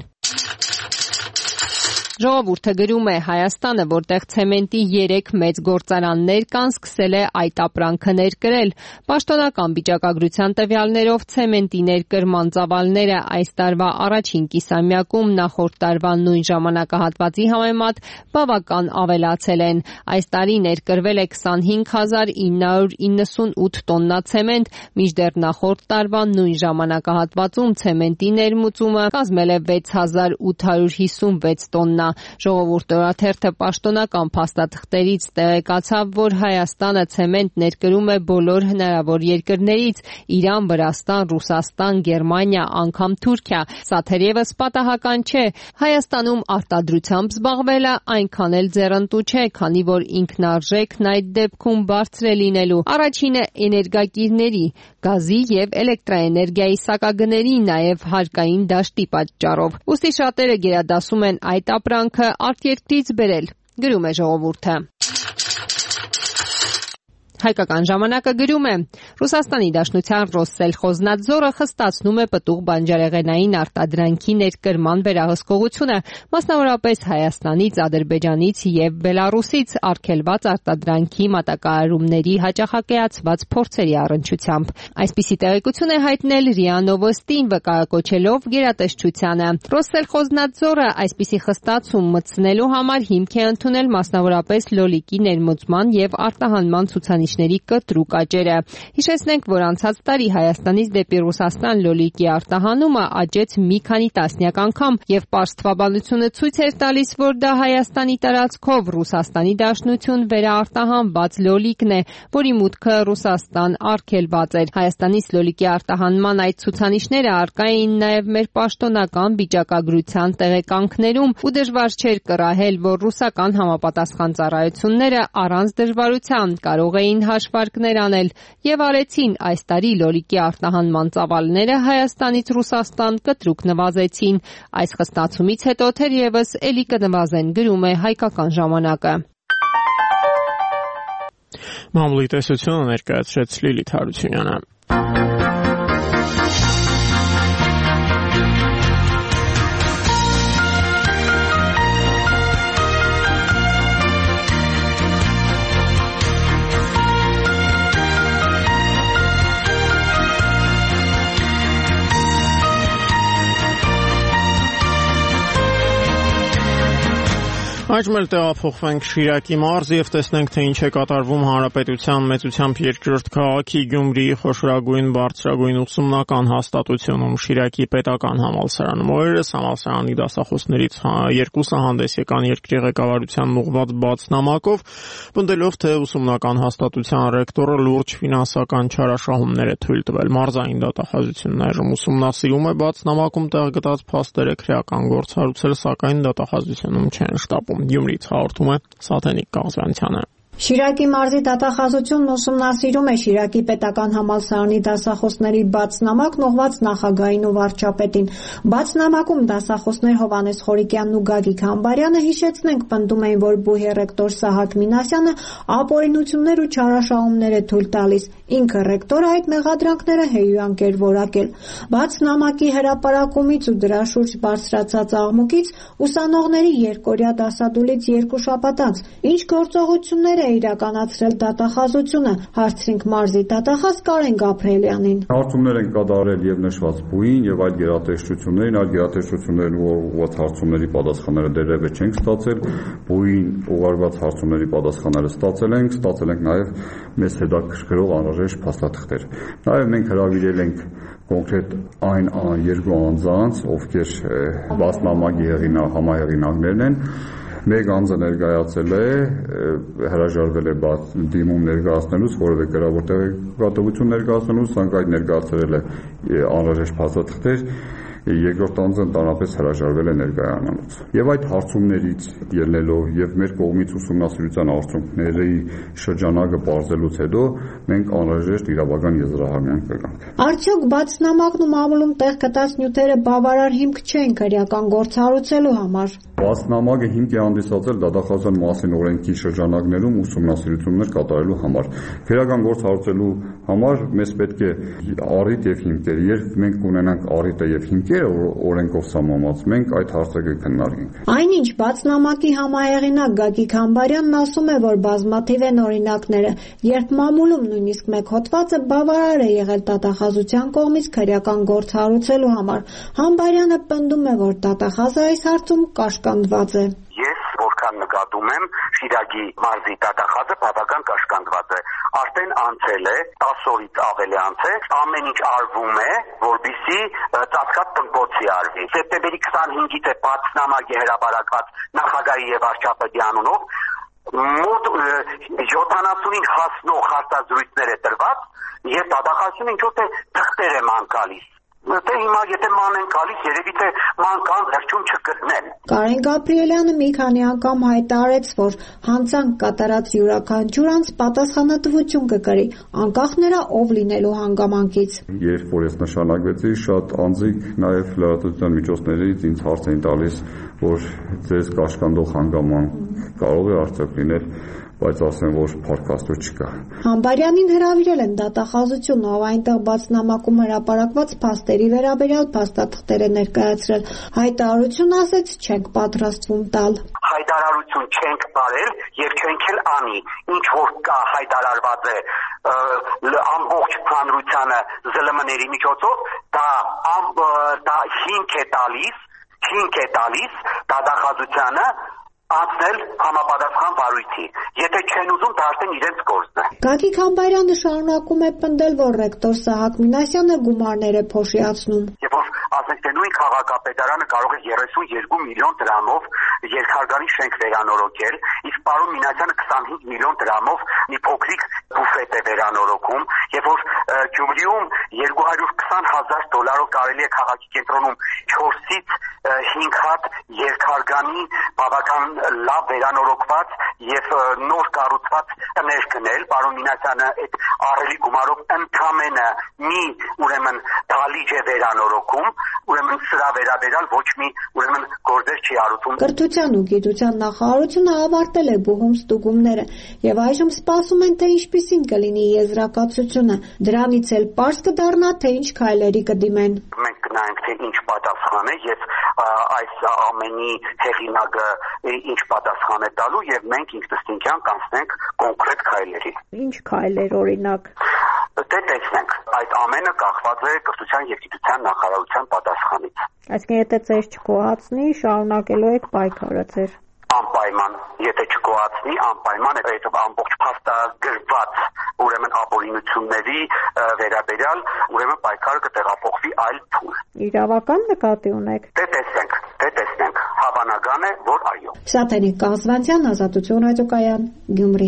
Ժողովուրդը գրում է, Հայաստանը, որտեղ ցեմենտի երեք մեծ գործարաններ կան, սկսել է այդ ապրանքը ներկրել։ Պաշտոնական վիճակագրության տվյալներով ցեմենտի ներկրման ծավալները այս տարվա առաջին կիսամյակում նախորդ տարվա նույն ժամանակահատվածի համեմատ բավական ավելացել են։ Այս տարի ներկրվել է քսանհինգ հազար ինը հարյուր իննսունութ տոննա ցեմենտ, մինչդեռ նախորդ տարվա նույն ժամանակահատվածում ցեմենտի ներմուծումը կազմել է վեց հազար ութ հարյուր հիսունվեց տոննա։ Ժողովուրդ օրաթերթը պաշտոնական փաստաթղթերից տեղեկացավ, որ Հայաստանը ցեմենտ ներկրում է բոլոր հնարավոր երկրներից՝ Իրան, Վրաստան, Ռուսաստան, Գերմանիա, անգամ Թուրքիա։ Սա թերևս պատահական չէ։ Հայաստանում արտադրությամբ զբաղվելը այնքան էլ ձեռնտու չէ, քանի որ ինքնարժեքն այդ դեպքում բարձր է լինելու։ Առաջինը էներգակիրների, գազի եւ էլեկտրաէներգիայի սակագների, նաեւ հարկային դաշտի պատճառով։ Ուստի շատերը գերադասում են այդ ապրանքը արտերկրից բերել, գրում է ժողովուրդը։ Հայկական ժամանակը գրում է. Ռուսաստանի Դաշնության Ռոսսելխոզնադզորը խստացնում է պտուղ բանջարեղենային արտադրանքի ներկրման վերահսկողությունը, մասնավորապես Հայաստանից, Ադրբեջանից եւ Բելարուսից արգելված արտադրանքի մատակարարումների հաճախակայացված փորձերի առնչությամբ։ Այսպիսի տեղեկություն է հայտնել ՌԻԱ Նովոստին, վկայակոչելով գերատեսչությանը։ Ռոսսելխոզնադզորը այսպիսի խստացում մտցնելու համար հիմք է ընդունել մասնավորապես լոլիկի ներմուծման եւ արտահանման ցուցանիշ կտրուկ աճերը։ Հիշեցնենք, որ անցած տարի Հայաստանից դեպի Ռուսաստան լոլիկի արտահանումը աճեց մի քանի տասնյակ անգամ եւ պարզ թվաբանությունը ցույց էր տալիս, որ դա Հայաստանի տարածքով Ռուսաստանի Դաշնություն վերաարտահանված լոլիկն է, որի մուտքը Ռուսաստան արգելված էր։ Հայաստանից լոլիկի արտահանման այդ ցուցանիշները առկա էին նաեւ մեր պաշտոնական վիճակագրության տեղեկանքներում ու դժվար չէր կռահել, որ ռուսական համապատասխան ծառայությունները առանց դժվարության կարող էին հաշվարկներ անել եւ արեցին այս տարի լոլիկի արտահանման ծավալները Հայաստանից Ռուսաստան կտրուկ նվազեցին։ Այս խստացումից հետո թերևս էլի կնվազեն, գրում է Հայկական ժամանակը։ Մամուլի տեսությունը ներկայացրեց Լիլիթ Հարությունյանը։ Այժմ էլ տեղափոխվենք Շիրակի մարզ եւ տեսնենք, թե ինչ է կատարվում Հանրապետության մեծությամբ երկրորդ քաղաքի Գյումրիի խոշորագույն բարձրագույն ուսումնական հաստատությունում Շիրակի պետական համալսարանում։ Օրերս համալսարանի դասախոսներից երկուսը հանդես եկան երկրի ղեկավարության ուղղված բաց նամակով, պնդելով, թե ուսումնական հաստատության ռեկտորը լուրջ ֆինանսական չարաշահումներ է թույլ տվել։ Մարզային դատախազությունն այժմ ուսումնասիրում է բաց նամակում տեղգտած փաստերը քրեական գործ հարուցել, սակայն դատախազությունում չեն շտապում։ Գյումրիից հաղորդում է Սաթենիկ Կաղզյանցյանը։ Շիրակի մարզի դատախազությունն ուսումնասիրում է Շիրակի պետական համալսարանի դասախոսների բաց նամակն ուղղված նախագահին ու վարչապետին։ Բաց նամակում դասախոսներ Հովհաննես Խորիկյանն ու Գագիկ Համբարյանը, հիշեցնենք, պնդում էին, որ բուհի ռեկտոր Սահակ Մինասյանը ապօրինություններ ու չարաշահումներ է թույլ տալիս։ Ինքը ռեկտորը այդ մեղադրանքները հեյուանք էր որակել։ Բաց նամակի հրապարակումից ու դրա շուրջ բարձրացած աղմուկից ուսանողների երկօրյա դասադուլից երկու շաբաթ անց ինչ գործողություններ է իրականացրել դատախազությունը, հարցրինք մարզի դատախազ Կարեն Գաբրիելյանին։ Հարցումներ են կատարել եւ նշված բուհին եւ այլ գերատեսչություններին, այլ գերատեսչություններին ուղղված հարցումների պատասխանները դեռևս չենք ստացել, բուհին ուղարկված հարցումների պատասխանները ստացել ենք, ստացել ենք նաեւ մեզ հետաքրքրող անհրաժեշտ փաստաթղթեր։ Նաեւ մենք հրավիրել ենք կոնկրետ այն երկու անձանց, ովքեր բաց նամակի համահեղինակներն են։ Մեկ անձը ներկայացել է, հրաժարվել է դիմում ներկայացնելուց, որևէ գրավոր տեղեկատվություն ներկայացնելուց, սակայն ներկայացրել է անհրաժեշտ փաստաթղթեր, երկրորդ անձը ընդհանրապես հրաժարվել է ներկայանալուց։ Եվ այդ հարցումներից ելնելով եւ մեր կողմից ուսումնասիրության արդյունքների շրջանակը բարձելուց հետո մենք անհրաժեշտ իրավական եզրահանգման կգանք։ Արդյոք բաց նամակն ու մամուլում տեղ գտած նյութերը բավարար հիմք չեն քրեական գործառույցելու համար։ Բաց նամակը հիմք է հանդիսացել դատախազության մասին օրենքի շրջանակներում ուսումնասիրություններ կատարելու համար։ Քրեական գործառույցելու համար մեզ պետք է առիթ եւ հիմքեր։ Երբ մենք կունենանք առիթը եւ հիմքերը օրենքով սահմանված, մենք այդ հարցը կքննարկենք։ Այնինչ բաց նամակի համահեղինակ Գագիկ Համբարյանն ասում է, որ բազմաթիվ են օրինակները, երբ մամուլում նույնիսկ մեկ հոդվածը բավարար է եղել դատախազության կողմից քրեական գործառույցելու համար։ Համբարյանը պնդում է, որ դատախազը այս հարցում կաշկանդված է։ Ես որքան նկատում եմ, Շիրակի մարզի դատախազը բավական կաշկանդված է։ Արդեն անցել է տասը օրից ավելի անցել, ամեն ինչ արվում է, որպեսզի ծածկած տնկոցի արվի։ Սեպտեմբերի քսանհինգից է բաց նամակի հրապարակված նախագահի եւ վարչապետի անունով, մոտ յոթանասունին հասնող հարցազրույցներ է տրված եւ դատախազությունը ինչ-որ թե թղթեր է ման գալիս։ Դե հիմա եթե ման են գալիս, երևի թե ման կան վերջում չգտնեն։ Կարեն Գաբրիելյանը մի քանի անգամ հայտարարեց, որ հանցանք կատարած յուրաքանչյուր անձ պատասխանատվություն կկրի, անկախ նրա ով լինելու հանգամանքից։ Երբ որ ես նշանակվեցի, շատ անձիկ նաև լրատվության միջոցներից ինձ հարց էին տալիս, որ ձեզ կաշկանդող հանգամանք կարող է արդյոք լինել, բայց ասեմ, որ փառքաստու չկա։ Համբարյանին հրավիրել են դատախազություն, ով այնտեղ բաց նամակում հրապարակված փաստերի վերաբերյալ փաստաթղթեր է ներկայացրել։ Հայտարարություն ասեց, չենք պատրաստվում տալ։ Հայտարարություն չենք բարել եւ չենք էլ անի, ինչ որ կա հայտարարված է ամբողջ հանրությանը զլմ-ների միջոցով, դա դա հիմք է տալիս, հիմք է տալիս դատախազությանը անցնել համապատասխան վարույթի։ Եթե չեն ուզում, դա արդեն իրենց գործն է։ Գագիկ Համբարյանը շարունակում է պնդել, որ ռեկտոր Սահակ Մինասյանը գումարներ է փոշիացնում։ Եվ որ ասենք թե նույն քաղաքապետարանը կարող է երեսունյոթ միլիոն դրամով երկհարկանի շենք վերանորոգել, իսկ պարոն Մինասյանը քսանհինգ միլիոն դրամով մի փոքրիկ բուֆետ է վերանորոգում, եւ որ Գյումրիում երկու հարյուր քսան հազար դոլարով կարելի է քաղաքի կենտրոնում չորսից հինգ հատ երկհարկանի բավական լավ վերանորոգված եւ նոր կառուցված տներ գնել, պարոն Մինասյանը այդ ահռելի գումարով ընդամենը մի ուրեմն դալիճ է վերանորոգում, ուրեմն սրա վերաբերյալ ոչ մի ուրեմն գործեր չի արություն։ Կրթության ու գիտության նախարարությունը ավարտել է բուհում ստուգումները եւ այժմ սպասում են, թե ինչպիսին կլինի եզրակացությունը։ Դրանից էլ պարզ կդառնա, թե ինչ քայլերի կդիմեն։ Մենք կնայենք, թե ինչ պատասխան է եւ այս ամենի հեղինակը ինչ պատասխան է տալու եւ մենք ինքնըստինքյան կանցնենք կոնկրետ քայլերի։ Ինչ քայլեր օրինակ։ Դե տեսնենք, այդ ամենը կախված է կրթության եւ գիտության նախարարության պատասխանից։ Այսինքն եթե ձեզ չկոհացնի, շարունակելու եք պայքարը ձեր։ Անպայման, եթե չկոհացնի, անպայման այդ ամբողջ փաստագրված ուրեմն ապօրինությունների վերաբերյալ ուրեմն պայքարը կտեղափոխվի այլ փուլ։ Իրավական նկատի ունեք։ Դե տեսնենք, դե տեսնենք, հավանական է, որ այո։ Սաթենիկ Կազվանցյան, Ազատություն ռադիոկայան, Գյումրի։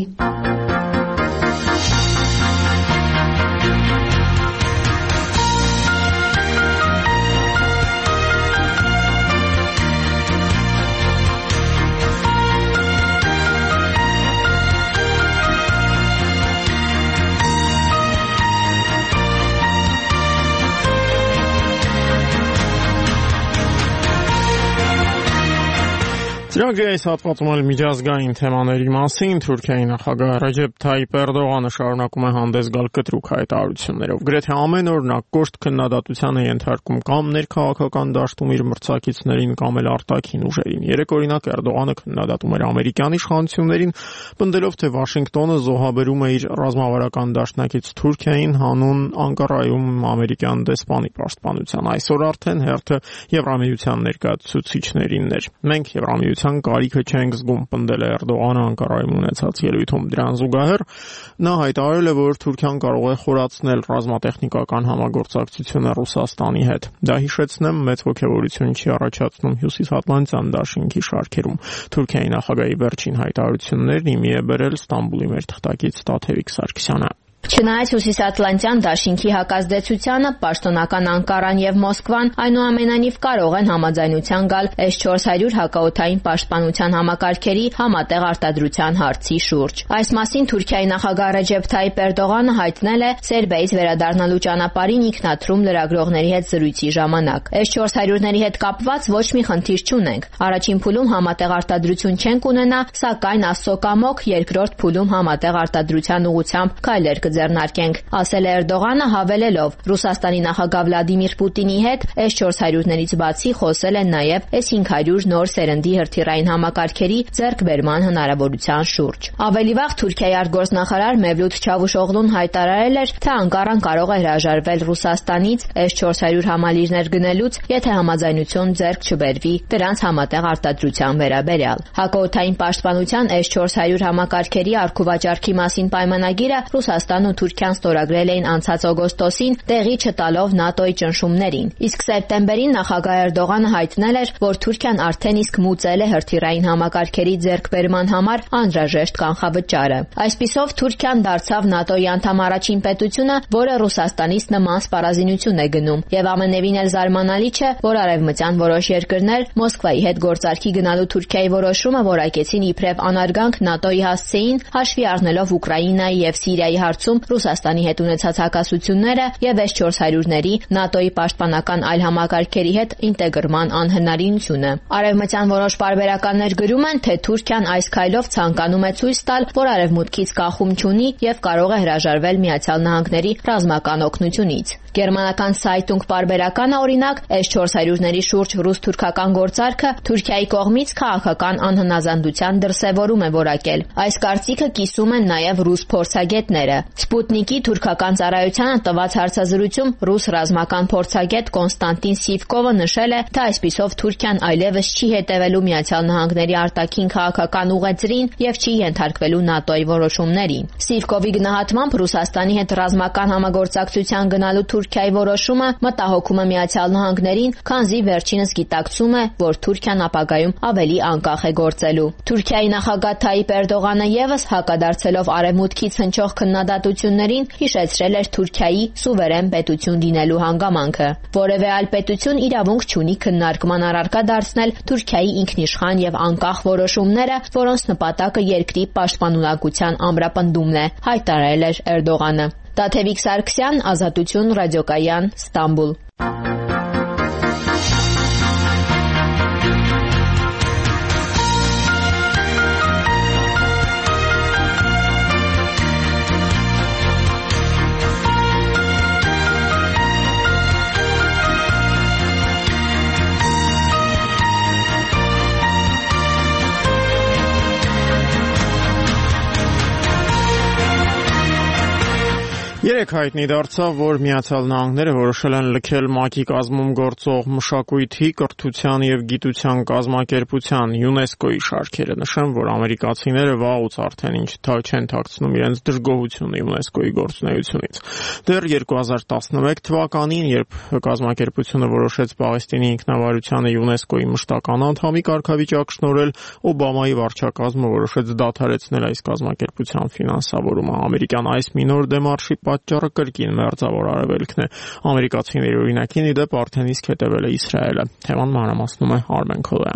Ծրագրի այս հատվածում էլ միջազգային թեմաների մասին Թուրքիայի նախագահ Ռեջեփ Թայիպ Էրդողանը շարունակում է հանդես գալ կտրուկ հայտարարություններով։ Գրեթե ամեն օր նա կոշտ քննադատության է ենթարկում կամ ներքաղաքական դաշտում իր մրցակիցներին կամ էլ արտաքին ուժերին։ Երեք օրինակ Էրդողանը քննադատում էր ամերիկյան իշխանություններին, պնդելով, թե Վաշինգտոնը զոհաբերում է իր ռազմավարական դաշնակից Թուրքիային հանուն Անկարայում ամերիկյան դեսպանի պաշտպանության։ Այսօր արդեն հերթը Եվրամիության ներկայացուցիչներինն էր։ Մենք Եվրամիության կարիքը չենք զգում, պնդել է Էրդողանը Անկարայում ունեցած ելույթում։ Դրան զուգահեռ նա հայտարարել է, որ Թուրքիան կարող է խորացնել ռազմատեխնիկական համագործակցությունը Ռուսաստանի հետ։ Դա հիշեցնեմ, մեծ ոգևորություն չի առաջացնում Հյուսիսատլանտյան դաշինքի շարքերում։ Թուրքիայի նախագահի վերջին հայտարարություններն իմի է բերել Ստամբուլի մեր թղթակից Տաթևիկ Սարգսյանը։ Չնայած Հյուսիսատլանտյան դաշինքի հակազդեցությանը, պաշտոնական Անկարան եւ Մոսկվան այնուամենայնիվ կարող են համաձայնության գալ էս չորս հարյուր հակաօդային պաշտպանության համակարգերի համատեղ արտադրության հարցի շուրջ։ Այս մասին Թուրքիայի նախագահ Ռեջեփ Թայիպ Էրդողանը հայտնել է Սերբիայից վերադառնալու ճանապարհին ինքնաթռում լրագրողների հետ զրույցի ժամանակ։ էս չորս հարյուրների հետ կապված ոչ մի խնդիր չունենք։ Առաջին փուլում համատեղ արտադրություն չենք ունենա, սակայն Աստծո կամոք երկրորդ փուլում համատեղ արտադրության ուղղությամբ քայլեր ձեռնարկենք, ասել է Էրդողանը, հավելելով. Ռուսաստանի նախագահ Վլադիմիր Պուտինի հետ էս չորս հարյուրներից բացի խոսել են նաև էս հինգ հարյուր նոր սերնդի հրթիռային համակարգերի ձեռքբերման հնարավորության շուրջ։ Ավելի վաղ Թուրքիայի արտգործնախարար Մևլութ Չավուշօղլուն հայտարարել էր, թե Անկարան կարող է հրաժարվել Ռուսաստանից էս չորս հարյուր համալիրներ գնելուց, եթե համաձայնություն ձեռք չբերվի դրանց համատեղ արտադրության վերաբերյալ։ Հակաօդային պաշտպանության էս չորս հարյուր համակարգերի առքուվաճառքի մասին պայմանագիրը Ռուսաստանը ու Թուրքիան ստորագրել էին անցած օգոստոսին, տեղի չտալով ՆԱՏՕ-ի ճնշումներին։ Իսկ սեպտեմբերին նախագահ Էրդողանը հայտնել էր, որ Թուրքիան արդեն իսկ մուծել է հրթիռային համակարգերի ձեռքբերման համար անհրաժեշտ կանխավճարը։ Այսպիսով Թուրքիան դարձավ ՆԱՏՕ-ի անդամ առաջին պետությունը, որը Ռուսաստանից նման սպառազինություն է գնում, եւ ամենևին էլ զարմանալի չէ, որ արևմտյան որոշ երկրներ Մոսկվայի հետ գործարքի գնալու Թուրքիայի որոշումը որակեցին իբրև անարգանք ՆԱՏՕ-ի հասցեին, հաշվի առնելով Ուկրաինայի եւ Սիրիայի հարցում Ռուսաստանի հետ ունեցած հակասությունները եւ էս չորս հարյուրների ՆԱՏՕ-ի պաշտպանական այլ համակարգերի հետ ինտեգրման անհնարինությունը։ Արևմտյան որոշ պարբերականներ գրում են, թե Թուրքիան այս քայլով ցանկանում է ցույց տալ, որ արևմուտքից կախում չունի եւ կարող է հրաժարվել Միացյալ Նահանգների ռազմական օգնությունից։ Գերմանական Սայտունգ պարբերականը օրինակ էս չորս հարյուրների շուրջ ռուս-թուրքական գործարքը Թուրքիայի կողմից քաղաքական անհնազանդության դրսևորում է որակել։ Այս կարծիքը կիսում են նաև ռուս փորձագետները։ Սպուտնիկի թուրքական ծառայությանը տված հարցազրույցում ռուս ռազմական փորձագետ Կոնստանտին Սիվկովը նշել է, թե այսպիսով Թուրքիան այլևս չի հետևելու Միացյալ Նահանգների արտաքին քաղաքական ուղեծրին եւ չի ենթարկվելու ՆԱՏՕ-ի որոշումներին։ Սիվկովի գնահատմամբ Ռուսաստանի հետ ռազմական համագործակցության գնալու Թուրքիայի որոշումը մտահոգում է Միացյալ Նահանգներին, քանզի վերջինս գիտակցում է, որ Թուրքիան ապագայում ավելի անկախ է գործելու։ Թուրքիայի նախագահ Թայիպ Էրդողանը եւս հակադարձելով արևմուտքից հնչող քննադատություններին հիշեցրել էր Թուրքիայի սուվերեն պետություն լինելու հանգամանքը։ Որևէ այլ պետություն իրավունք չունի քննարկման առարկա դարձնել Թուրքիայի ինքնիշխան եւ անկախ որոշումները, որոնց նպատակը երկրի պաշտպանունակության ամրապնդումն է, հայտարարել էր Էրդողանը։ Տաթևիկ Սարգսյան, Ազատություն, Ռադիոկայան, Ստամբուլ։ Երեք հայտնի դարձավ, որ Միացյալ Նահանգները որոշել են լքել ՄԱԿ-ի կազմում գործող մշակույթի, կրթության եւ գիտության կազմակերպության ՅՈՒՆԵՍԿՕ-ի շարքերը։ Նշեմ, որ ամերիկացիները վաղուց արդեն ինչ չեն թաքցնում իրենց դժգոհությունը ՅՈՒՆԵՍԿՕ-ի գործունեությունից։ Դեռ երկու հազար տասնմեկ թվականին, երբ կազմակերպությունը որոշեց Պաղեստինի ինքնավարությանը ՅՈՒՆԵՍԿՕ-ի մշտական անդամի կարգավիճակ շնորհել, Օբամայի վարչակազմը որոշեց դադարեցնել այս կազմակերպության ֆինանսավորումը։ Ամերիկյան այս մի նոր դեմարշի պատճառը կրկին մերձավոր արևելքն է։ Ամերիկացիների օրինակին ի դեպ արդեն իսկ հետևել է Իսրայելը։ Թեման մանրամասնում է Արմեն Քոլյանը։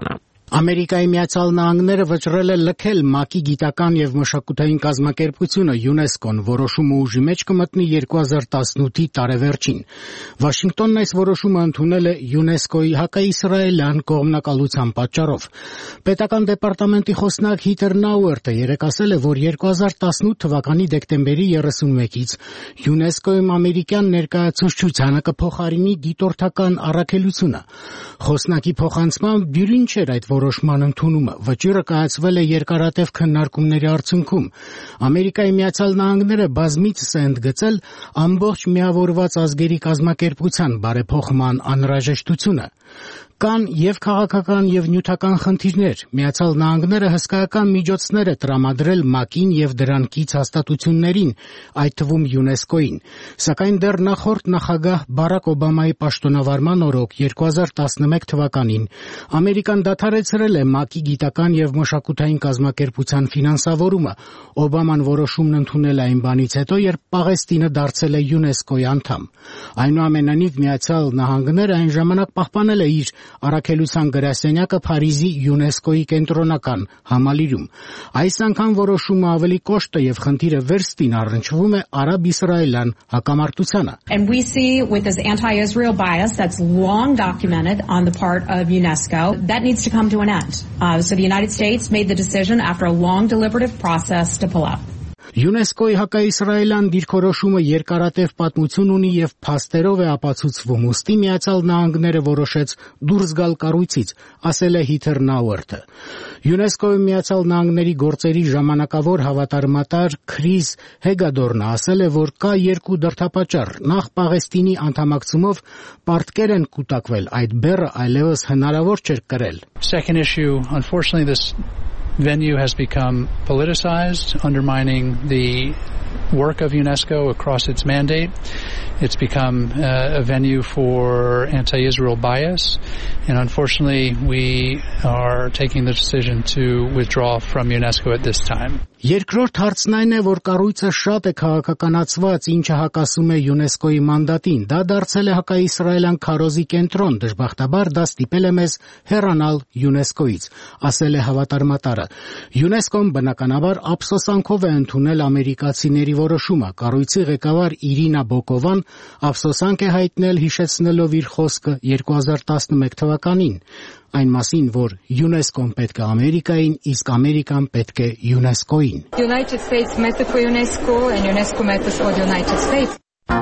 Ամերիկայի Միացյալ Նահանգները վճռել է լքել ՄԱԿ-ի գիտական եւ մշակութային կազմակերպությունը ՅՈՒՆԵՍԿՕ-ն որոշումը ուժի մեջ կմտնի երկու հազար տասնութի տարեվերջին։ Վաշինգտոնն այս որոշումը ընդունել է ՅՈՒՆԵՍԿՕ-ի հակաիսրայելյան կողմնակալության պատճառով։ Պետական դեպարտամենտի խոսնակ Հիթեր Նաուերտը երեկ ասել է, որ երկու հազար տասնութ թվականի դեկտեմբերի երեսունմեկից ՅՈՒՆԵՍԿՕ-ում ամերիկյան ներկայացուցչությանը կփոխարինի դիտորդական առաքելությունը։ Խոսնակի փոխանցմամբ դյուրին չէր այդ որոշման ընդունումը, վճիռը կայացվել է երկարատև քննարկումների արդյունքում։ Ամերիկայի Միացյալ Նահանգները բազմիցս է ընդգծել ամբողջ միավորված ազգերի կազմակերպության բարեփոխման անհրաժեշտությունը։ Կան եւ քաղաքական եւ նյութական խնդիրներ։ Միացյալ Նահանգները հսկայական միջոցներ է տրամադրել ՄԱԿ-ին եւ դրան կից հաստատություններին, այդ թվում ՅՈՒՆԵՍԿՕ-ին։ Սակայն դեռ նախորդ նախագահ Բարակ Օբամայի պաշտոնավարման օրոք երկու հազար տասնմեկ թվականին Ամերիկան դադարեցրել է ՄԱԿ-ի գիտական եւ մշակութային կազմակերպության ֆինանսավորումը։ Օբաման որոշումն ընդունել է այն բանից հետո, երբ Պաղեստինը դարձել է ՅՈՒՆԵՍԿՕ-ի անդամ։ Այնուամենայնիվ Միացյալ Նահանգները այն ժամանակ պահպանել է իր առաքելության գրասենյակը Փարիզի ՅՈՒՆԵՍԿՕ-ի կենտրոնական համալիրում։ Այս անգամ որոշումը ավելի կոշտ է եւ խնդիրը վերստին առնչվում է արաբ-իսրայելյան հակամարտությանը։ And we see with this anti-Israel bias that's long documented on the part of UNESCO that needs to come to an end. Uh, so the United States made the decision after a long deliberative process to pull out. ՅՈՒՆԵՍԿՕ-ի հակաիսրայելյան դիրքորոշումը երկարատև պատմություն ունի եւ փաստերով է ապացուցվում, ուստի Միացյալ Նահանգները որոշեց դուրս գալ կառույցից, ասել է Հիթեր Նաուերտը։ ՅՈՒՆԵՍԿՕ-ի Միացյալ Նահանգների գործերի ժամանակավոր հավատարմատար Քրիս Հեգադորնը ասել է, որ կա երկու դրդապատճառ. նախ Պաղեստինի անդամակցումով պարտքեր են կուտակվել, այդ բեռը այլևս հնարավոր չէր կրել։ Second issue, unfortunately this venue has become politicized, undermining the work of UNESCO across its mandate. It's become uh, a venue for anti-Israel bias, and unfortunately we are taking the decision to withdraw from UNESCO at this time. Երկրորդ հարցն այն է, որ կառույցը շատ է քաղաքականացված, ինչը հակասում է ՅՈՒՆԵՍԿՕ-ի մանդատին։ Դա դարձել է հակաիսրայելյան քարոզի կենտրոն, դժբախտաբար դա ստիպել է մեզ հեռանալ ՅՈՒՆԵՍԿՕ-ից, ասել է հավատարմատարը։ ՅՈՒՆԵՍԿՕ-ն բնականաբար ափսոսանքով է ընդունել ամերիկացիների որոշումը։ Կառույցի ղեկավար Իրինա Բոկովան ափսոսանք է հայտնել, հիշեցնելով իր խոսքը երկու հազար տասնմեկ թվականին, այն մասին, որ ՅՈՒՆԵՍԿՕ-ն պետք է Ամերիկային, իսկ Ամերիկան պետք է ՅՈՒՆԵՍԿՕ-ին։ United States method for UNESCO and UNESCO method for the United States.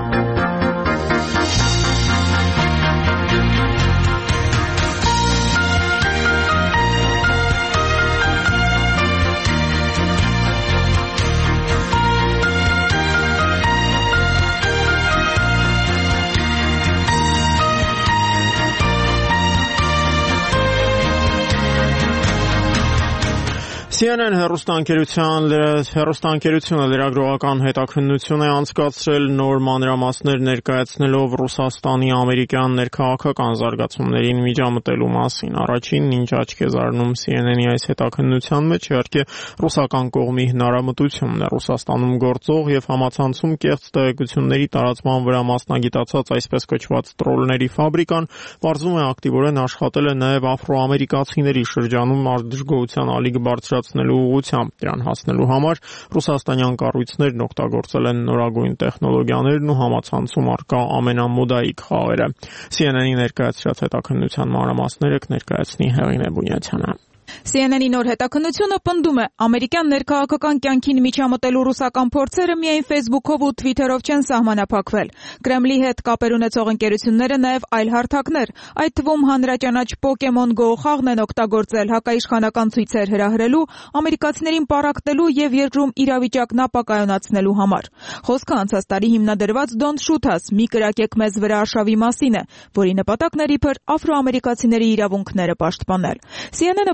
C N N հեռուստաընկերության հեռուստաընկերությունը լրագրողական հետաքննություն է անցկացրել նոր մանրամասներ ներկայացնելով Ռուսաստանի ամերիկյան ներքաղաքական զարգացումներին միջամտելու մասին։ Առաջինն, ինչ աչք է զարնում C N N-ի այս հետաքննության մեջ, իհարկե ռուսական կողմի հնարամտությունն է։ Ռուսաստանում գործող եւ համացանցում կեղծ տեղեկությունների տարածման վրա մասնագիտացած այսպես կոչված տրոլների ֆաբրիկան բարձում է ակտիվորեն աշխատել է նաեւ աֆրոամերիկացիների շրջանում դժգոհության ալիք բարձրացնել ուղղությամբ դրան հասնելու համար ռուսաստանյան կառույցներն օգտագործել են նորագույն տեխնոլոգիաներն ու համացանցում առկա ամենամոդայիկ խաղերը։ C N N-ի ներկայացրած հետաքննության մանրամասները կներկայացնի Հեղինե Բունյացյանը։ C N N-ի նոր հետաքննությունը պնդում է, ամերիկյան ներքաղաքական կյանքին միջամտելու ռուսական փորձերը միայն Facebook-ով ու Twitter-ով չեն սահմանափակվել։ Կրեմլի հետ կապեր ունեցող ընկերությունները նաև այլ հարթակներ, այդ թվում հանրաճանաչ Pokemon Go խաղն են օգտագործել հակաիշխանական ցույցեր հրահրելու, ամերիկացիներին պառակտելու եւ երկրում իրավիճակն ապակայունացնելու համար։ Խոսքը անցած տարի հիմնադրված Don't Shoot Us, մի կրակեք մեզ վրա արշավի մասին է, որի նպատակն էր իբր աֆրոամերիկացիների իրավունքները պաշտպանել։ C N N-ը պնդում է,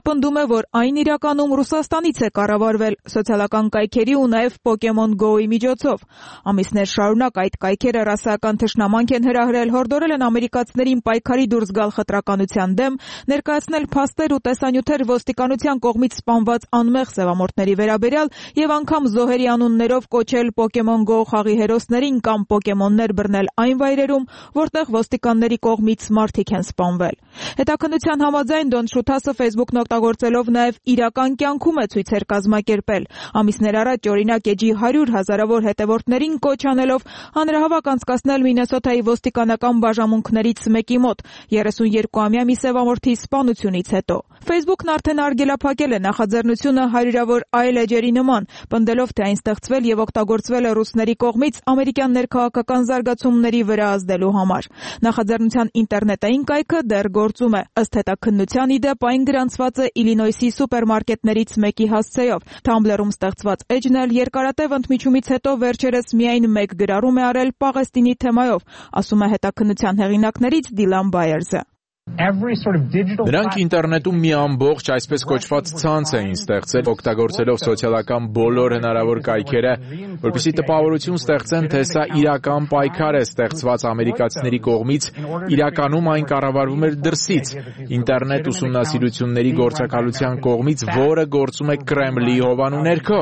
է, որ այն իրականում Ռուսաստանից է կառավարվել սոցիալական կայքերի ու նաև Pokemon Go-ի միջոցով։ Ամիսներ շարունակ այդ կայքերը ռասայական թշնամանք են հրահրել, հորդորել են ամերիկացիներին պայքարի դուրս գալ խտրականության դեմ, ներկայացնել փաստեր ու տեսանյութեր ոստիկանության կողմից սպանված անմեղ սևամորթների վերաբերյալ եւ անգամ զոհերի անուններով կոչել Pokemon Go խաղի հերոսներին կամ պոկեմոններ բռնել այն վայրերում, որտեղ ոստիկանների կողմից մարդիկ են սպանվել։ Հետաքննության համաձայն Դոն Շութասը Facebook-ն օգտագործելով նաև իրական կյանքում է ցույցեր կազմակերպել։ Ամիսներ առաջ օրինակ էջի հարյուր հազարավոր հետևորդներին կոչ անելով հանրահավաք անցկացնել Մինեսոտայի ոստիկանական բաժանմունքներից մեկի մոտ երեսունյոթամյա մի սևամորթի սպանությունից հետո։ Facebook-ն արդեն արգելափակել է նախաձեռնությունը հարյուրավոր այլ էջերի նման, պնդելով, թե այն ստեղծվել եւ օգտագործվել է ռուսների կողմից ամերիկյան ներքաղաքական զարգացումների վրա ազդելու համար։ Նախաձեռնության ինտերնետային կայքը դեռ գործում է։ Ըստ հետաքննության ի դեպ այն գրանցված է Իլինոյսի սուպերմարկետներից մեկի հասցեով։ Tumblr-ում ստեղծված էջն էլ երկարատև ընդմիջումից հետո վերջերս միայն մեկ գրառում է արել Պաղեստինի թեմայով, ասում է հետաքննության հեղինակներից Դիլան Բայերզը։ Նրանք ինտերնետում մի ամբողջ այսպես կոչված ցանց էին ստեղծել, օգտագործելով սոցիալական բոլոր հնարավոր կայքերը, որպեսզի տպավորություն ստեղծեն, թե սա իրական պայքար է ստեղծված ամերիկացիների կողմից, իրականում այն կառավարվում էր դրսից, ինտերնետ ուսումնասիրությունների գործակալության կողմից, որը գործում է Կրեմլի հովանու ներքո։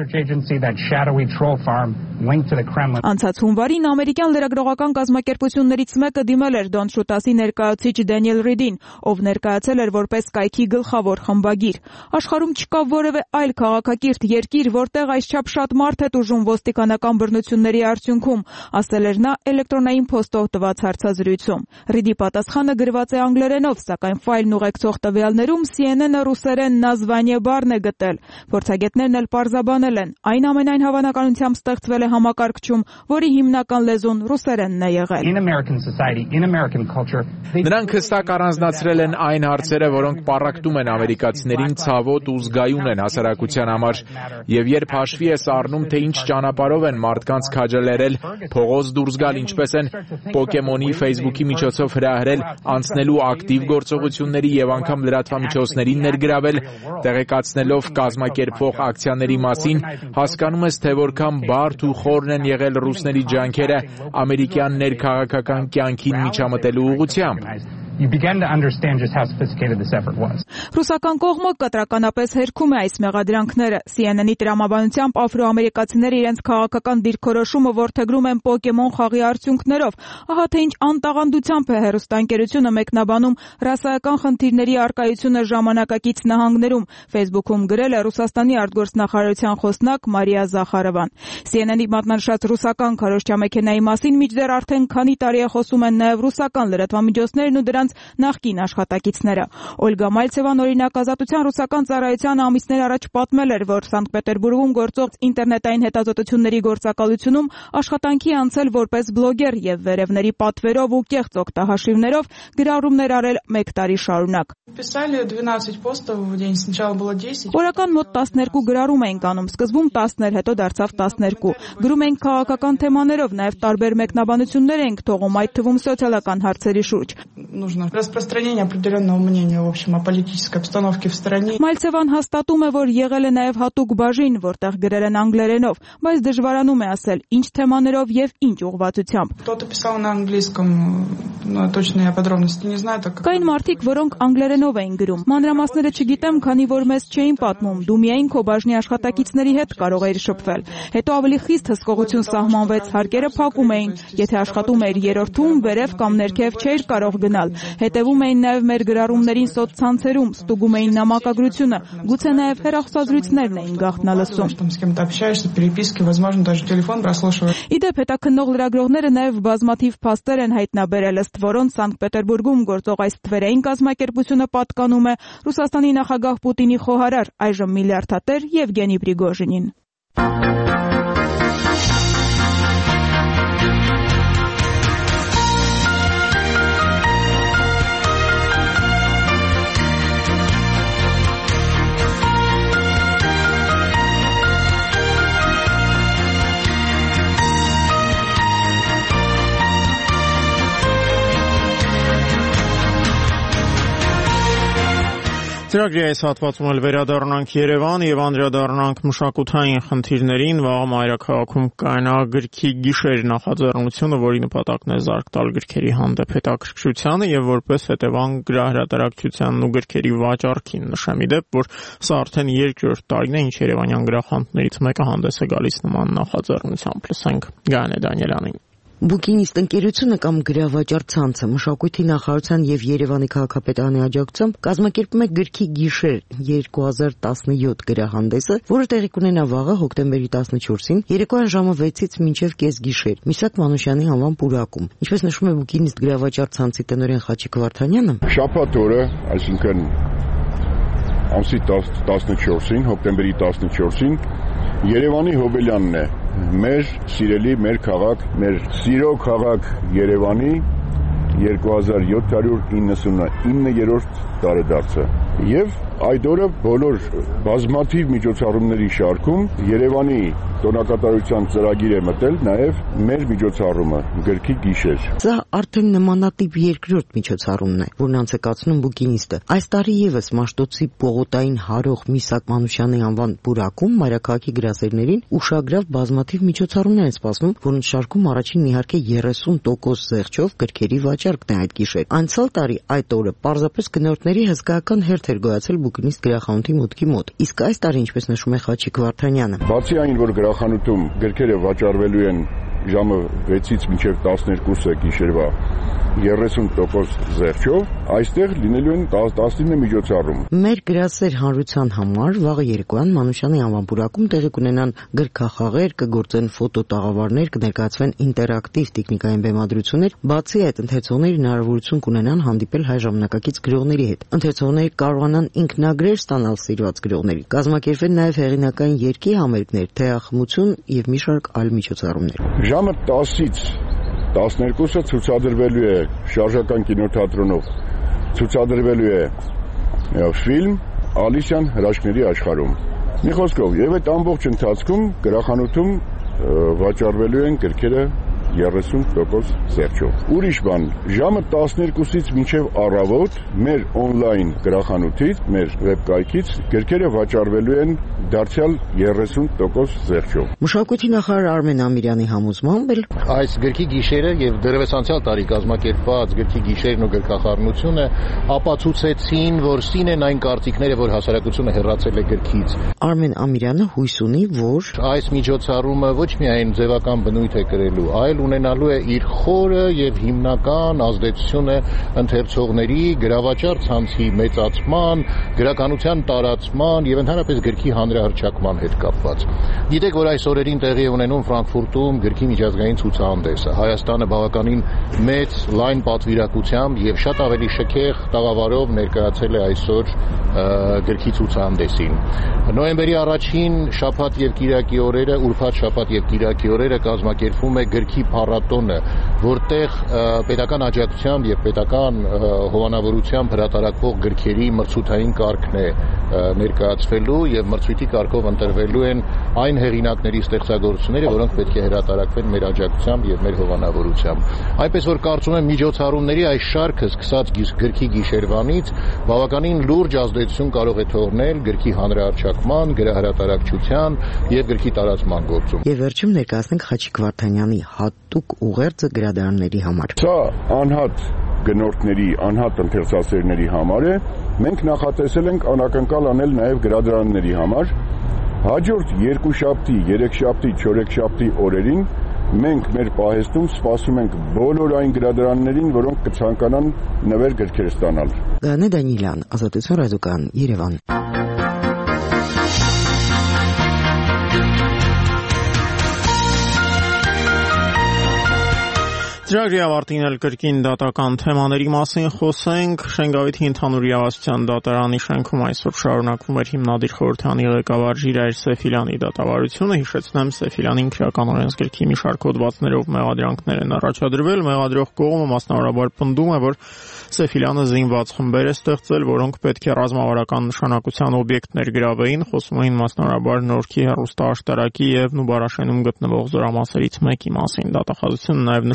Անցած հունվարին ամերիկյան լրագրողական կազմակերպություններից մեկը դիմել էր Դոն Շուտասի ներկայացուցիչ Դենիել Ռիդին, ով ներկայացել էր որպես կայքի գլխավոր խմբագիր։ Աշխարհում չկա որևէ այլ քաղաքակիրթ երկիր, որտեղ այսչափ շատ մարդ է տուժում ոստիկանական բռնությունների արդյունքում, ասել էր նա էլեկտրոնային փոստով տված հարցազրույցում։ Ռիդի պատասխանը գրված է անգլերենով, սակայն ֆայլն ուղեկցող տվյալներում C N N-ը ռուսերեն նազվանիե բառն է գտել։ Փորձագետներն էլ պարզաբանել են, այն ամենայն հավանականությամբ ստեղծվել է համակարգչում, որի հիմնական լեզուն ռուսերենն է եղել։ Նրանք հստակ առանձնացրել են այն հարցերը, որոնք պառակտում են ամերիկացիներին, ցավոտ ու զգայուն են հասարակության համար, եւ երբ հաշվի ես առնում, թե ինչ ճանապարհով են մարդկանց քաջալերել, փողոց դուրս գալ, ինչպես են Pokemon-ի Facebook-ի միջոցով հրահրել, անցնելու ակտիվ գործողությունների եւ անգամ լրատվամիջոցներին ներգրավել, տեղեկացնելով կազմակերպվող ակցիաների մասին, հասկանում ես, թե որքան բարդ ու խորն են եղել ռուսների ջանքերը ամերիկյան ներքաղաքական կյանքին միջամտելու ուղղությամբ։ You began to understand just how sophisticated this effort was. Ռուսական կողմը կտրականապես հերքում է այս մեղադրանքները։ C N N-ի տրամաբանությամբ աֆրոամերիկացիները իրենց քաղաքական դիրքորոշումը որդեգրում են Pokemon խաղի արդյունքներով։ Ահա թե ինչ անտաղանդությամբ է հեռուստաընկերությունը մեկնաբանում ռասայական խնդիրների առկայությունը ժամանակակից նահանգներում։ Facebook-ում գրել է Ռուսաստանի արտգործնախարարության խոսնակ Մարիա Զախարովան։ C N N-ի մատնանշած ռուսական քարոզչամեքենայի մասին միջդեռ արդեն քանի տարի է խոսում են նաև ռուսական լրատվամիջոցներն ու դրանց նախկին աշխատակիցները։ Օլգա Մալցևան օրինակ Ազատության ռուսական ծառայության ամիսներ առաջ պատմել էր, որ Սանկտ Պետերբուրգում գործող ինտերնետային հետազոտությունների գործակալությունում աշխատանքի անցել որպես բլոգեր եւ վերևների պատվերով ու կեղծ օգտահաշիվներով գրառումներ արել մեկ տարի շարունակ։ Օրական մոտ տասներկու գրառում էինք անում, սկզբում տասն էր, հետո դարձավ տասներկու։ Գրում էինք քաղաքական թեմաներով, նաև տարբեր մեկնաբանություններ էինք թողում, այդ թվում սոցիալական հարցերի շուրջ։ Нужно распространение определенного мнения, в общем, о политической обстановке в стране. Մալցևան հաստատում է, որ եղել է նաև հատուկ բաժին, որտեղ գրել են անգլերենով, բայց դժվարանում է ասել ինչ թեմաներով եւ ինչ ուղղվածությամբ։ Кто-то писал на английском, но точно я подробности не знаю, так. Կային մարդիկ, որոնք անգլերենով էին գրում։ Մանրամասները չգիտեմ, քանի որ մեզ չէին պատմում։ Դու միայն քո բաժնի աշխատակիցների հետ կարող էիր շփվել։ Հետո ավելի խիստ հսկողություն սահմանվեց, հարկերը փակում էին։ Եթե աշխատում էիր երրորդում, վերև կամ ներքև չէիր կարող գնալ։ Հետևում էին նաև մեր գրառումներին սոցցանցերում, ստուգում էին նամակագրությունը, գուցե նաև հեռախոսազրույցներն էին գաղտնալսում։ Իդեպ հետաքննող լրագրողները նաև բազմաթիվ փաստեր են հայտնաբերել, ըստ որոնց Սանկտ Պետերբուրգում գործող այս թվերային կազմակերպությունը պատկանում է Ռուսաստանի նախագահ Պուտինի խոհարար, այժմ միլիարդատեր Եվգենի Պրիգոժինին։ Ծրագրի այս հատվածում էլ վերադառնանք Երևան եւ անդրադառնանք մշակութային խնդիրներին։ Վաղ մայրաքաղաքում կայանա գրքի գիշեր նախաձեռնությունը, որի նպատակն է զարկ տալ գրքերի հանդեպ հետաքրքրությանը եւ որպես հետեւանք գրահրատարակչությանն ու գրքերի վաճառքին։ Նշեմ ի դեպ, որ սա արդեն երկրորդ տարին է, ինչ երևանյան գրախանութներից մեկը հանդես է գալիս նման նախաձեռնությամբ։ Լսենք Գայանե Դանիելյանին։ Բուկինիստ ընկերությունը կամ գրավաճառ ցանցը մշակույթի նախարարության եւ Երևանի քաղաքապետարանի աջակցությամբ կազմակերպում է գրքի գիշեր երկու հազար տասնյոթ գրահանդեսը, որը տեղի կունենա վաղը հոկտեմբերի տասնչորսին երեկոյան ժամը վեցից մինչև կեսգիշեր Միսաք Մանուշյանի անվան պուրակում։ Ինչպես նշում է Բուկինիստ գրավաճառ ցանցի տնօրեն Խաչիկ Վարդանյանը, շաբաթ օրը, այսինքն ամսի տասնչորսին, հոկտեմբերի տասնչորսին Երևանի Հոբելյանն է մեր սիրելի, մեր քաղաք, մեր սիրո քաղաք Երևանի երկու հազար յոթ հարյուր իննսունիններորդ տարեդարձը։ Եվ այդ օրը բոլոր բազմաթիվ միջոցառումների շարքում Երևանի տոնակատարության ծրագիր է մտել նաև մեր միջոցառումը գրքի գիշեր։ Սա արդեն նմանատիպ երկրորդ միջոցառումն է, որն անցկացնում Բուկինիստը։ Այս տարի եւս Մաշտոցի պողոտային հարող Միսաք Մանուշյանի անվան պուրակում մայրաքաղաքի գրասերներին ուշագրավ բազմաթիվ միջոցառումներ են սպասվում, որոնց շարքում առաջին իհարկե երեսուն տոկոս զեղչով գրքերի վաճառքն է այդ գիշեր։ Անցյալ տարի այդ օրը պարզապես գնորդների հսկայական հերթ էր գոյացել Բուկինիստ գրախանութի մուտքի մոտ։ Իսկ այս տարի, ինչպես նշում է Խաչիկ Վարդանյանը, բացի այն, որ գրախանութում գրքերը վաճառվելու են ժամը վեցից մինչև տասներկուսը գիշերվա երեսուն տոկոս զեղչով, այստեղ լինելու են տասնինը միջոցառում։ Մեր գրասեր հանրության համար վաղը երեկոյան Մանուշյանի անվան պուրակում տեղի կունենան գրքախաղեր, կգործեն ֆոտոտաղավարներ, կներկայացվեն ինտերակտիվ տեխնիկային բեմադրություններ, բացի այդ ընթերցողները հնարավորություն կունենան հանդիպել հայ ժամանակակից գրողների հետ։ Ընթերցողները կարողանան ինքնագրեր ստանալ սիրված գրողների։ Կազմակերպվեն նաև հեղինակային երգի համերգներ, թեյախմություն եւ մի շարք այլ միջոցառումներ։ Ժամը տասից տասներկուսը ցուցադրվելու է շարժական կինոթատրոնով, ցուցադրվելու է ֆիլմ Ալիսյան հրաշքների աշխարհում։ Մի խոսքով, եւ այդ ամբողջ ընթացքում գրախանութում վաճառվելու են գրքերը երեսուն տոկոս զեղչով։ Ուրիշ բան, ժամը տասներկուսից մինչև առավոտ մեր on-line գրախանութից, մեր վեբկայքից գրքերը վաճառվելու են դարձյալ երեսուն տոկոս զեղչով։ Մշակույթի նախարար Արմեն Ամիրյանի համոզմամբ էլ այս գրքի գիշերը եւ դեռևս անցյալ տարի կազմակերպված գրքի գիշերն ու գրքախառնությունը ապացուցեցին, որ սին են այն կարծիքները, որ հասարակությունը հեռացել է գրքից։ Արմեն Ամիրյանը հույս ունի, որ այս միջոցառումը ոչ միայն ձևական բնույթ է կրելու, այլ ունենալու է իր խորը եւ հիմնական ազդեցությունը ընթերցողների գրավաճառ ցանցի մեծացման, գրականության տարածման եւ ընդհանրապես գրքի հանրահռչակման հետ կապված։ Գիտեք, որ այս օրերին տեղի է ունենում Ֆրանկֆուրտում գրքի միջազգային ցուցահանդեսը։ Հայաստանը բավականին մեծ լայն պատվիրակությամբ եւ շատ ավելի շքեղ տաղավարով ներկայացել է այսօր գրքի ցուցահանդեսին։ Նոյեմբերի առաջին շաբաթ եւ կիրակի օրերը, ուրբաթ շաբաթ եւ կիրակի օրերը կազմակերպվում է գրքի փառատոնը, որտեղ պետական աջակցությամբ եւ պետական հովանավորությամբ հրատարակվող գրքերի մրցութային կարգն է ներկայացվելու եւ մրցույթի կարգով ընտրվելու են այն հեղինակների ստեղծագործությունները, որոնք պետք է հրատարակվեն մեր աջակցությամբ եւ մեր հովանավորությամբ։ Այնպես որ կարծում եմ միջոցառումների այս շարքը սկսած գրքի գիշերվանից բավականին լուրջ ազդեցություն կարող է թողնել գրքի հանրահռչակման, գրահրատարակչության եւ գրքի տարածման գործում։ Եվ վերջում ներկայացնենք Խաչիկ Վարդանյանի հատուկ ուղերձը գրադարանների համար։ Սա անհատ գնորդների, անհատ ընթերցասերների համար է։ Մենք նախատեսել ենք անակնկալ անել նաև գրադարանների համար։ Հաջորդ երկուշաբթի, երեքշաբթի, չորեքշաբթի օրերին մենք մեր պահեստում սպասում ենք բոլոր այն գրադարաններին, որոնք կցանկանան նվեր գրքեր ստանալ։ Գայանե Դանիելյան, Ազատություն ռադիոկայան, Երևան։ Ծրագրի ավարտին էլ կրկին դատական թեմաների մասին խոսենք։ Շենգավիթի ընդհանուր իրավասության դատարանի շենքում այսօր շարունակվում էր հիմնադիր խորհրդանի ղեկավար Ժիրայր Սեֆիլյանի դատավարությունը։ Հիշեցնեմ, Սեֆիլյանին քրեական օրենսգրքի մի շարք հոդվածներով մեղադրանքներ են առաջադրվել։ Մեղադրող կողմը մասնավորաբար պնդում է, որ Սեֆիլյանը զինված խմբեր է ստեղծել, որոնք պետք է ռազմավարական նշանակության օբյեկտներ գրավեին։ Խոսում էին մասնավորաբար Նորքի հեռուստաաշտարակի եւ Նուբարաշենում գտնվող զորամասերից մեկի մասին։ Դատախազությունը նաեւ նշում էր, որ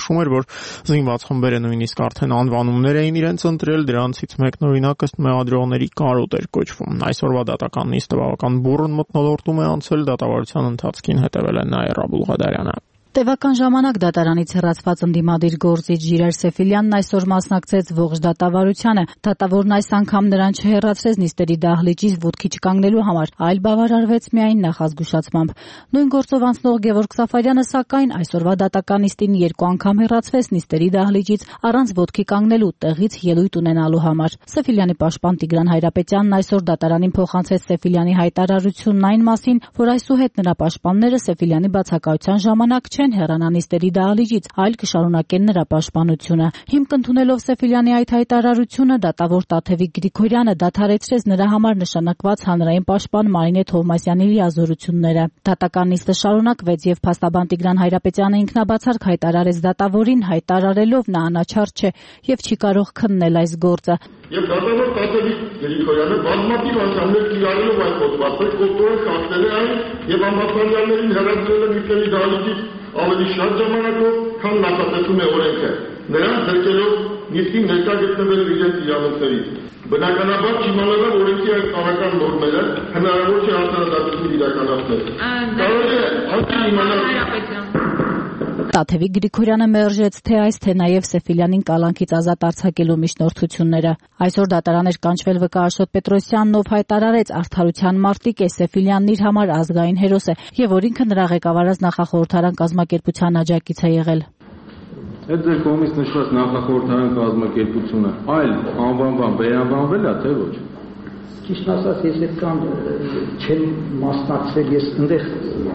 որ զինված խմբերը նույնիսկ արդեն անվանումներ էին իրենց ընտրել, դրանցից մեկն օրինակ ըստ մեղադրողների կարոտ էր կոչվում։ Այսօրվա դատական նիստը բավական բուռն մթնոլորտում է անցել, դատավարության ընթացքին հետևել է Նաիրա Աբուլղադարյանը։ Տևական ժամանակ դատարանից հեռացված ընդդիմադիր գործիչ Ժիրայր Սեֆիլյանն այսօր մասնակցեց ողջ դատավարությանը։ Դատավորն այս անգամ նրան չհեռացրեց նիստերի դահլիճից ոտքի չկանգնելու համար, այլ բավարարվեց միայն նախազգուշացմամբ։ Նույն գործով անցնող Գևորգ Սաֆարյանը սակայն այսօրվա դատական նիստին երկու անգամ հեռացվեց նիստերի դահլիճից առանց ոտքի կանգնելու տեղից ելույթ ունենալու համար։ Սեֆիլյանի պաշտպան Տիգրան Հայրապետյանն այսօր դատարանին փոխանցեց Սեֆիլյանի հայտարարությունն այն մասին, որ այսուհետ նրա պաշտպանները Սեֆիլյանի բացակայության ժամանակ չեն հեռանա նիստերի դահլիճից, այլ կշարունակեն նրա պաշտպանությունը։ Հիմք ընդունելով Սեֆիլյանի այդ հայտարարությունը, դատավոր Տաթևիկ Գրիգորյանը դադարեցրեց նրա համար նշանակված հանրային պաշտպան Մարինե Թովմասյանի լիազորությունները։ Դատական նիստը շարունակվեց եւ փաստաբան Տիգրան Հայրապետյանը ինքնաբացարկ հայտարարեց դատավորին, հայտարարելով նա անաչառ չէ եւ չի կարող քննել այս գործը։ Եվ դատավոր Տաթևիկ Գրիգորյանը բազմաթիվ անգամներ կիրառելով այդ խոսվածը կողքորոշ ակտել է այն եւ ամբողջականներին հրավիրել է նիստերի դահլիճից ավելի շատ ժամանակով, քան նախատեսում է օրենքը, նրանց դրկելով նիստին ներկա գտնվել իրենց իրավունքներից։ Բնականաբար չիմանալով օրենքի այս տարական նորմերը հնարավոր չէ արդարադատություն իրականացնել։ Կարող է անցել իմանալ։ Տաթևիկ Գրիգորյանը մերժեց թե այս, թե նաև Սեֆիլյանին կալանքից ազատ արձակելու միջնորդությունները։ Այսօր դատարան էր կանչվել վկա Աշոտ Պետրոսյանն, ով հայտարարեց արդարության մարտիկ է, Սեֆիլյանն իր համար ազգային հերոս է եւ որ ինքը նրա ղեկավարած նախախորհրդարան կազմակերպության աջակից է եղել։ Այդ ձեր կողմից նշված նախախորհրդարան կազմակերպությունը այլ անվանվան վերանվանվել է թե ոչ։ Ճիշտ ասած, ես այդքան չեմ մասնակցել, ես այնտեղ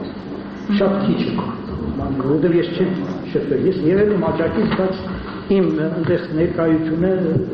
շատ քիչ եմ, որովհետև ես չեմ շփվել, ես եղել եմ աջակից, բայց իմ այնտեղ ներկայությունը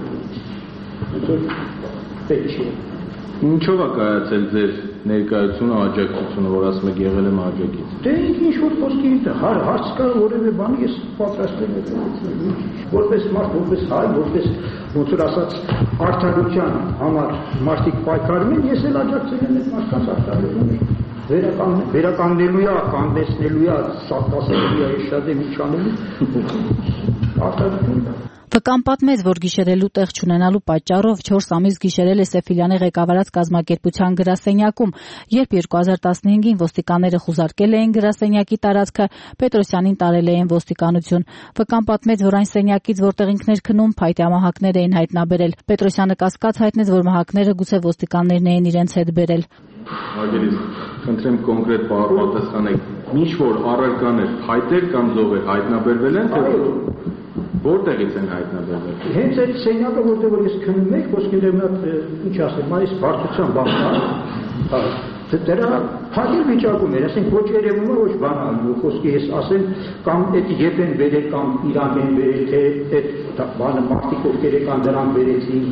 պետք չէ։ Ինչով է կայացել ձեր ներկայությունը, աջակցությունը, որ ասում եք եղել եմ աջակից։ Դե ինչ-որ խոսքի հարց կա որևէ բան, ես պատրաստել եմ որպես մարդ, որպես հայ, որպես ոնց որ ասած արդարության համար մարդիկ պայքարում են, ես էլ աջակցել եմ այդ մարդկանց արդարությունը վերականգնելու է, կանգնեցնելու է, սակասելու է, շատ է միջանելու արդարությունը։ Վկան պատմեց, որ գիշերելու տեղ չունենալու պատճառով չորս ամիս գիշերել է Սեֆիլյանի ղեկավարած կազմակերպության գրասենյակում, երբ երկու հազար տասնհինգին ոստիկանները խուզարկել էին գրասենյակի տարածքը, Պետրոսյանին տարել էին ոստիկանություն։ Վկան պատմեց, որ այն սենյակից, որտեղ ինքն էր քնում, փայտյա մահակներ էին հայտնաբերել։ Պետրոսյանը կասկած հայտնեց, որ մահակները գուցե ոստիկաններն էին իրենց հետ բերել։ Ագերից, խնդրեմ կոնկրետ պատասխանեք, ինչ որ առարկաներ, փայտեր կամ ձողեր հայտնաբերվել են, թե որտեղից են հայտնաբերվել։ Հենց այդ սենյակը, որտեղ որ ես քնում եմ, ոսկի դեմնատ, ինչ ասեմ, այս բարդության բանն է, դրա փակել վիճակում էր, ասենք ոչ երևում է, ոչ բան, խոսքի ես ասեմ, կամ այդ երբ են վերել, կամ իրանք են վերել, թե այդ բանը մարդիկ ովքեր եկան դրանք վերեցին։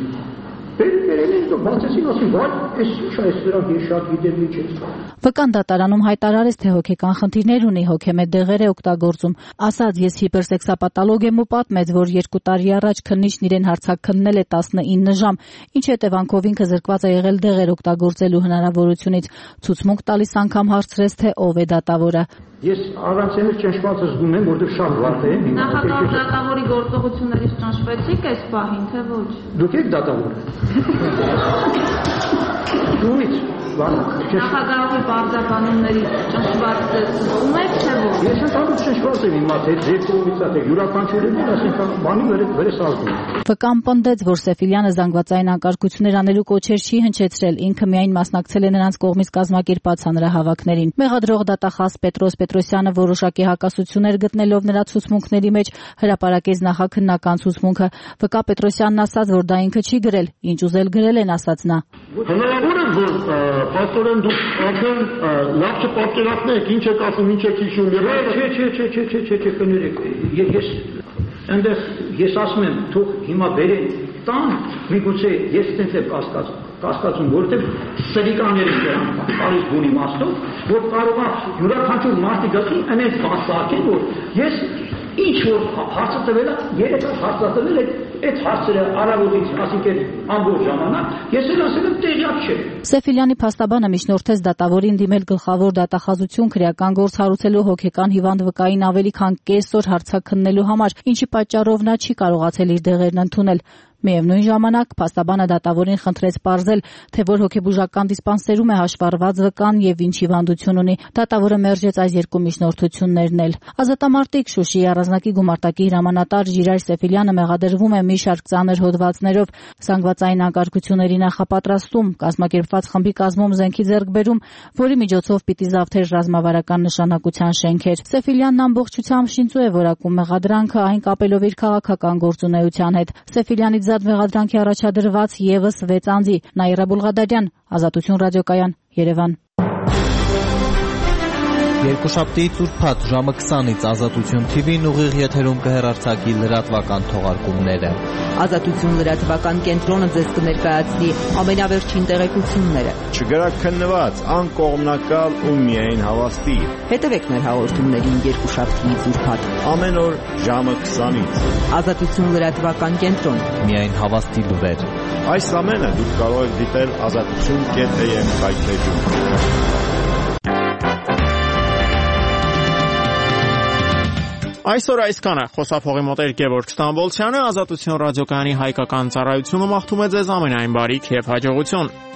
Վկան դատարանում հայտարարեց, թե հոգեկան խնդիրներ ունի, հոգեմետ դեղեր է օգտագործում։ Ասաց, ես հիպերսեքսապաթոլոգ եմ ու պատմեց, որ երկու տարի առաջ քննիչն իրեն հարցաքննել է տասնինը ժամ, ինչ հետևանքով ինքը զրկված է եղել դեղեր օգտագործելու հնարավորությունից։ Ցուցմունք տալիս անգամ հարցրեց, թե ով է դատավորը։ Ես առանց այն ճնշվածը զգում եմ, որովհետև շատ վատ է։ Նախագահ դատավորի գործողություններից ճնշվեցիք այս պահին, թե ոչ։ Դուք եք դատավոր։ Դուք Նախագահի պարտականություններից ճնշված զգում եք, թե ոչ։ Ես ընդհանուր ճնշված եմ իմ հետ, ձեր կողմից է, յուրաքանչյուրի հետ ասենք բանի վրես ազդում։ Վկան պնդեց, որ Սեֆիլյանը զանգվածային անկարգություններ անելու կոչեր չի հնչեցրել, ինքը միայն մասնակցել է նրանց կողմից կազմակերպած հանրահավաքներին։ Մեղադրող դատախազ Պետրոս Պետրոսյանը որոշակի հակասություններ գտնելով նրա ցուցմունքների մեջ հրապարակեց նախաքննական ցուցմունքը։ Վկա Պետրոսյանն ասաց, որ դա ինքը չի գրել, ինչ ուզել գրել են, ասաց նա։ Հնարավոր է, որ պաստորեն դուք արդեն լավ չպատկերացնեք, ինչ եք ասում, ինչ եք հիշում։ Չէ, չէ, չէ, չէ, չէ, չէ, չէ, կներեք։ Ես այնտեղ ես ասում եմ, թող հիմա բերեն տան, միգուցե ես տենց եմ կասկածում, կասկածում, որովհետև սրիկաների դրանք կարիք բունի մաստով, որ կարող է յուրաքանչյուր մարդի գծում այնպես բան սարքեն, որ ես ինչ որ հարցը տվել է, երեք հարցը տվել է, այդ հարցերը արավոտից, ասիկեն ամբողջ ժամանակ, ես էլ ասել եմ տեղյակ չէ։ Սեֆիլյանի փաստաբանը միջնորդեց դատավորին դիմել գլխավոր դատախազություն քրեական գործ հարուցելու հոգեկան հիվանդ վկային ավելի քան կես օր հարցակ քննելու համար, ինչի պատճառով նա չի կարողացել իր դեղերն ընդունել։ Միևնույն ժամանակ փաստաբանը դատավորին խնդրեց պարզել, թե որ հոգեբուժական դիսպանսերում է հաշվառված վկան եւ ինչ հիվանդություն ունի։ Դատավորը մերժեց այս երկու միջնորդություններն էլ։ Ազատամարտիկ Շուշիի առանձնակի գումարտակի հրամանատար Ժիրայր Սեֆիլյանը մեղադրվում է մի շարք ծանր հոդվածներով՝ զանգվածային անկարգությունների նախապատրաստում, կազմակերպված խմբի կազմում զենքի ձեռքբերում, որի միջոցով պիտի զավթեր ռազմավարական նշանակության շենքեր։ Սեֆիլյանն ամբողջությամբ շինծու է որակում մեղադրանքը, այն կապելով իր քաղաքական գործունեության հետ։ Սեֆիլյանի մեղադրանքի առաջադրված եւս վեց անձի՝ Նաիրա Բուլղադարյան, Ազատություն ռադիոկայան, Երևան։ Երկուշաբթիից ուրբաթ ժամը քսանից Ազատություն թի վին ուղիղ եթերում կհեռարձակի լրատվական թողարկումները։ Ազատություն լրատվական կենտրոնը ձեզ կներկայացնի ամենավերջին տեղեկությունները։ Չգրաքննված, անկողմնակալ ու միայն հավաստի։ Հետևեք մեր հաղորդումներին երկուշաբթիից ուրբաթ ամեն օր ժամը քսանից։ Ազատություն լրատվական կենտրոն։ Միայն հավաստի լուրեր։ Այս ամենը դուք կարող եք դիտել ազատություն կետ am կայքէջում։ Այսօր այսքանը խոսափողի մոտ էր Գևորգ Ստամբոլցյանը, Ազատություն ռադիոկայանի հայկական ծառայությունը մաղթում է ձեզ ամենայն բարիք եւ հաջողություն։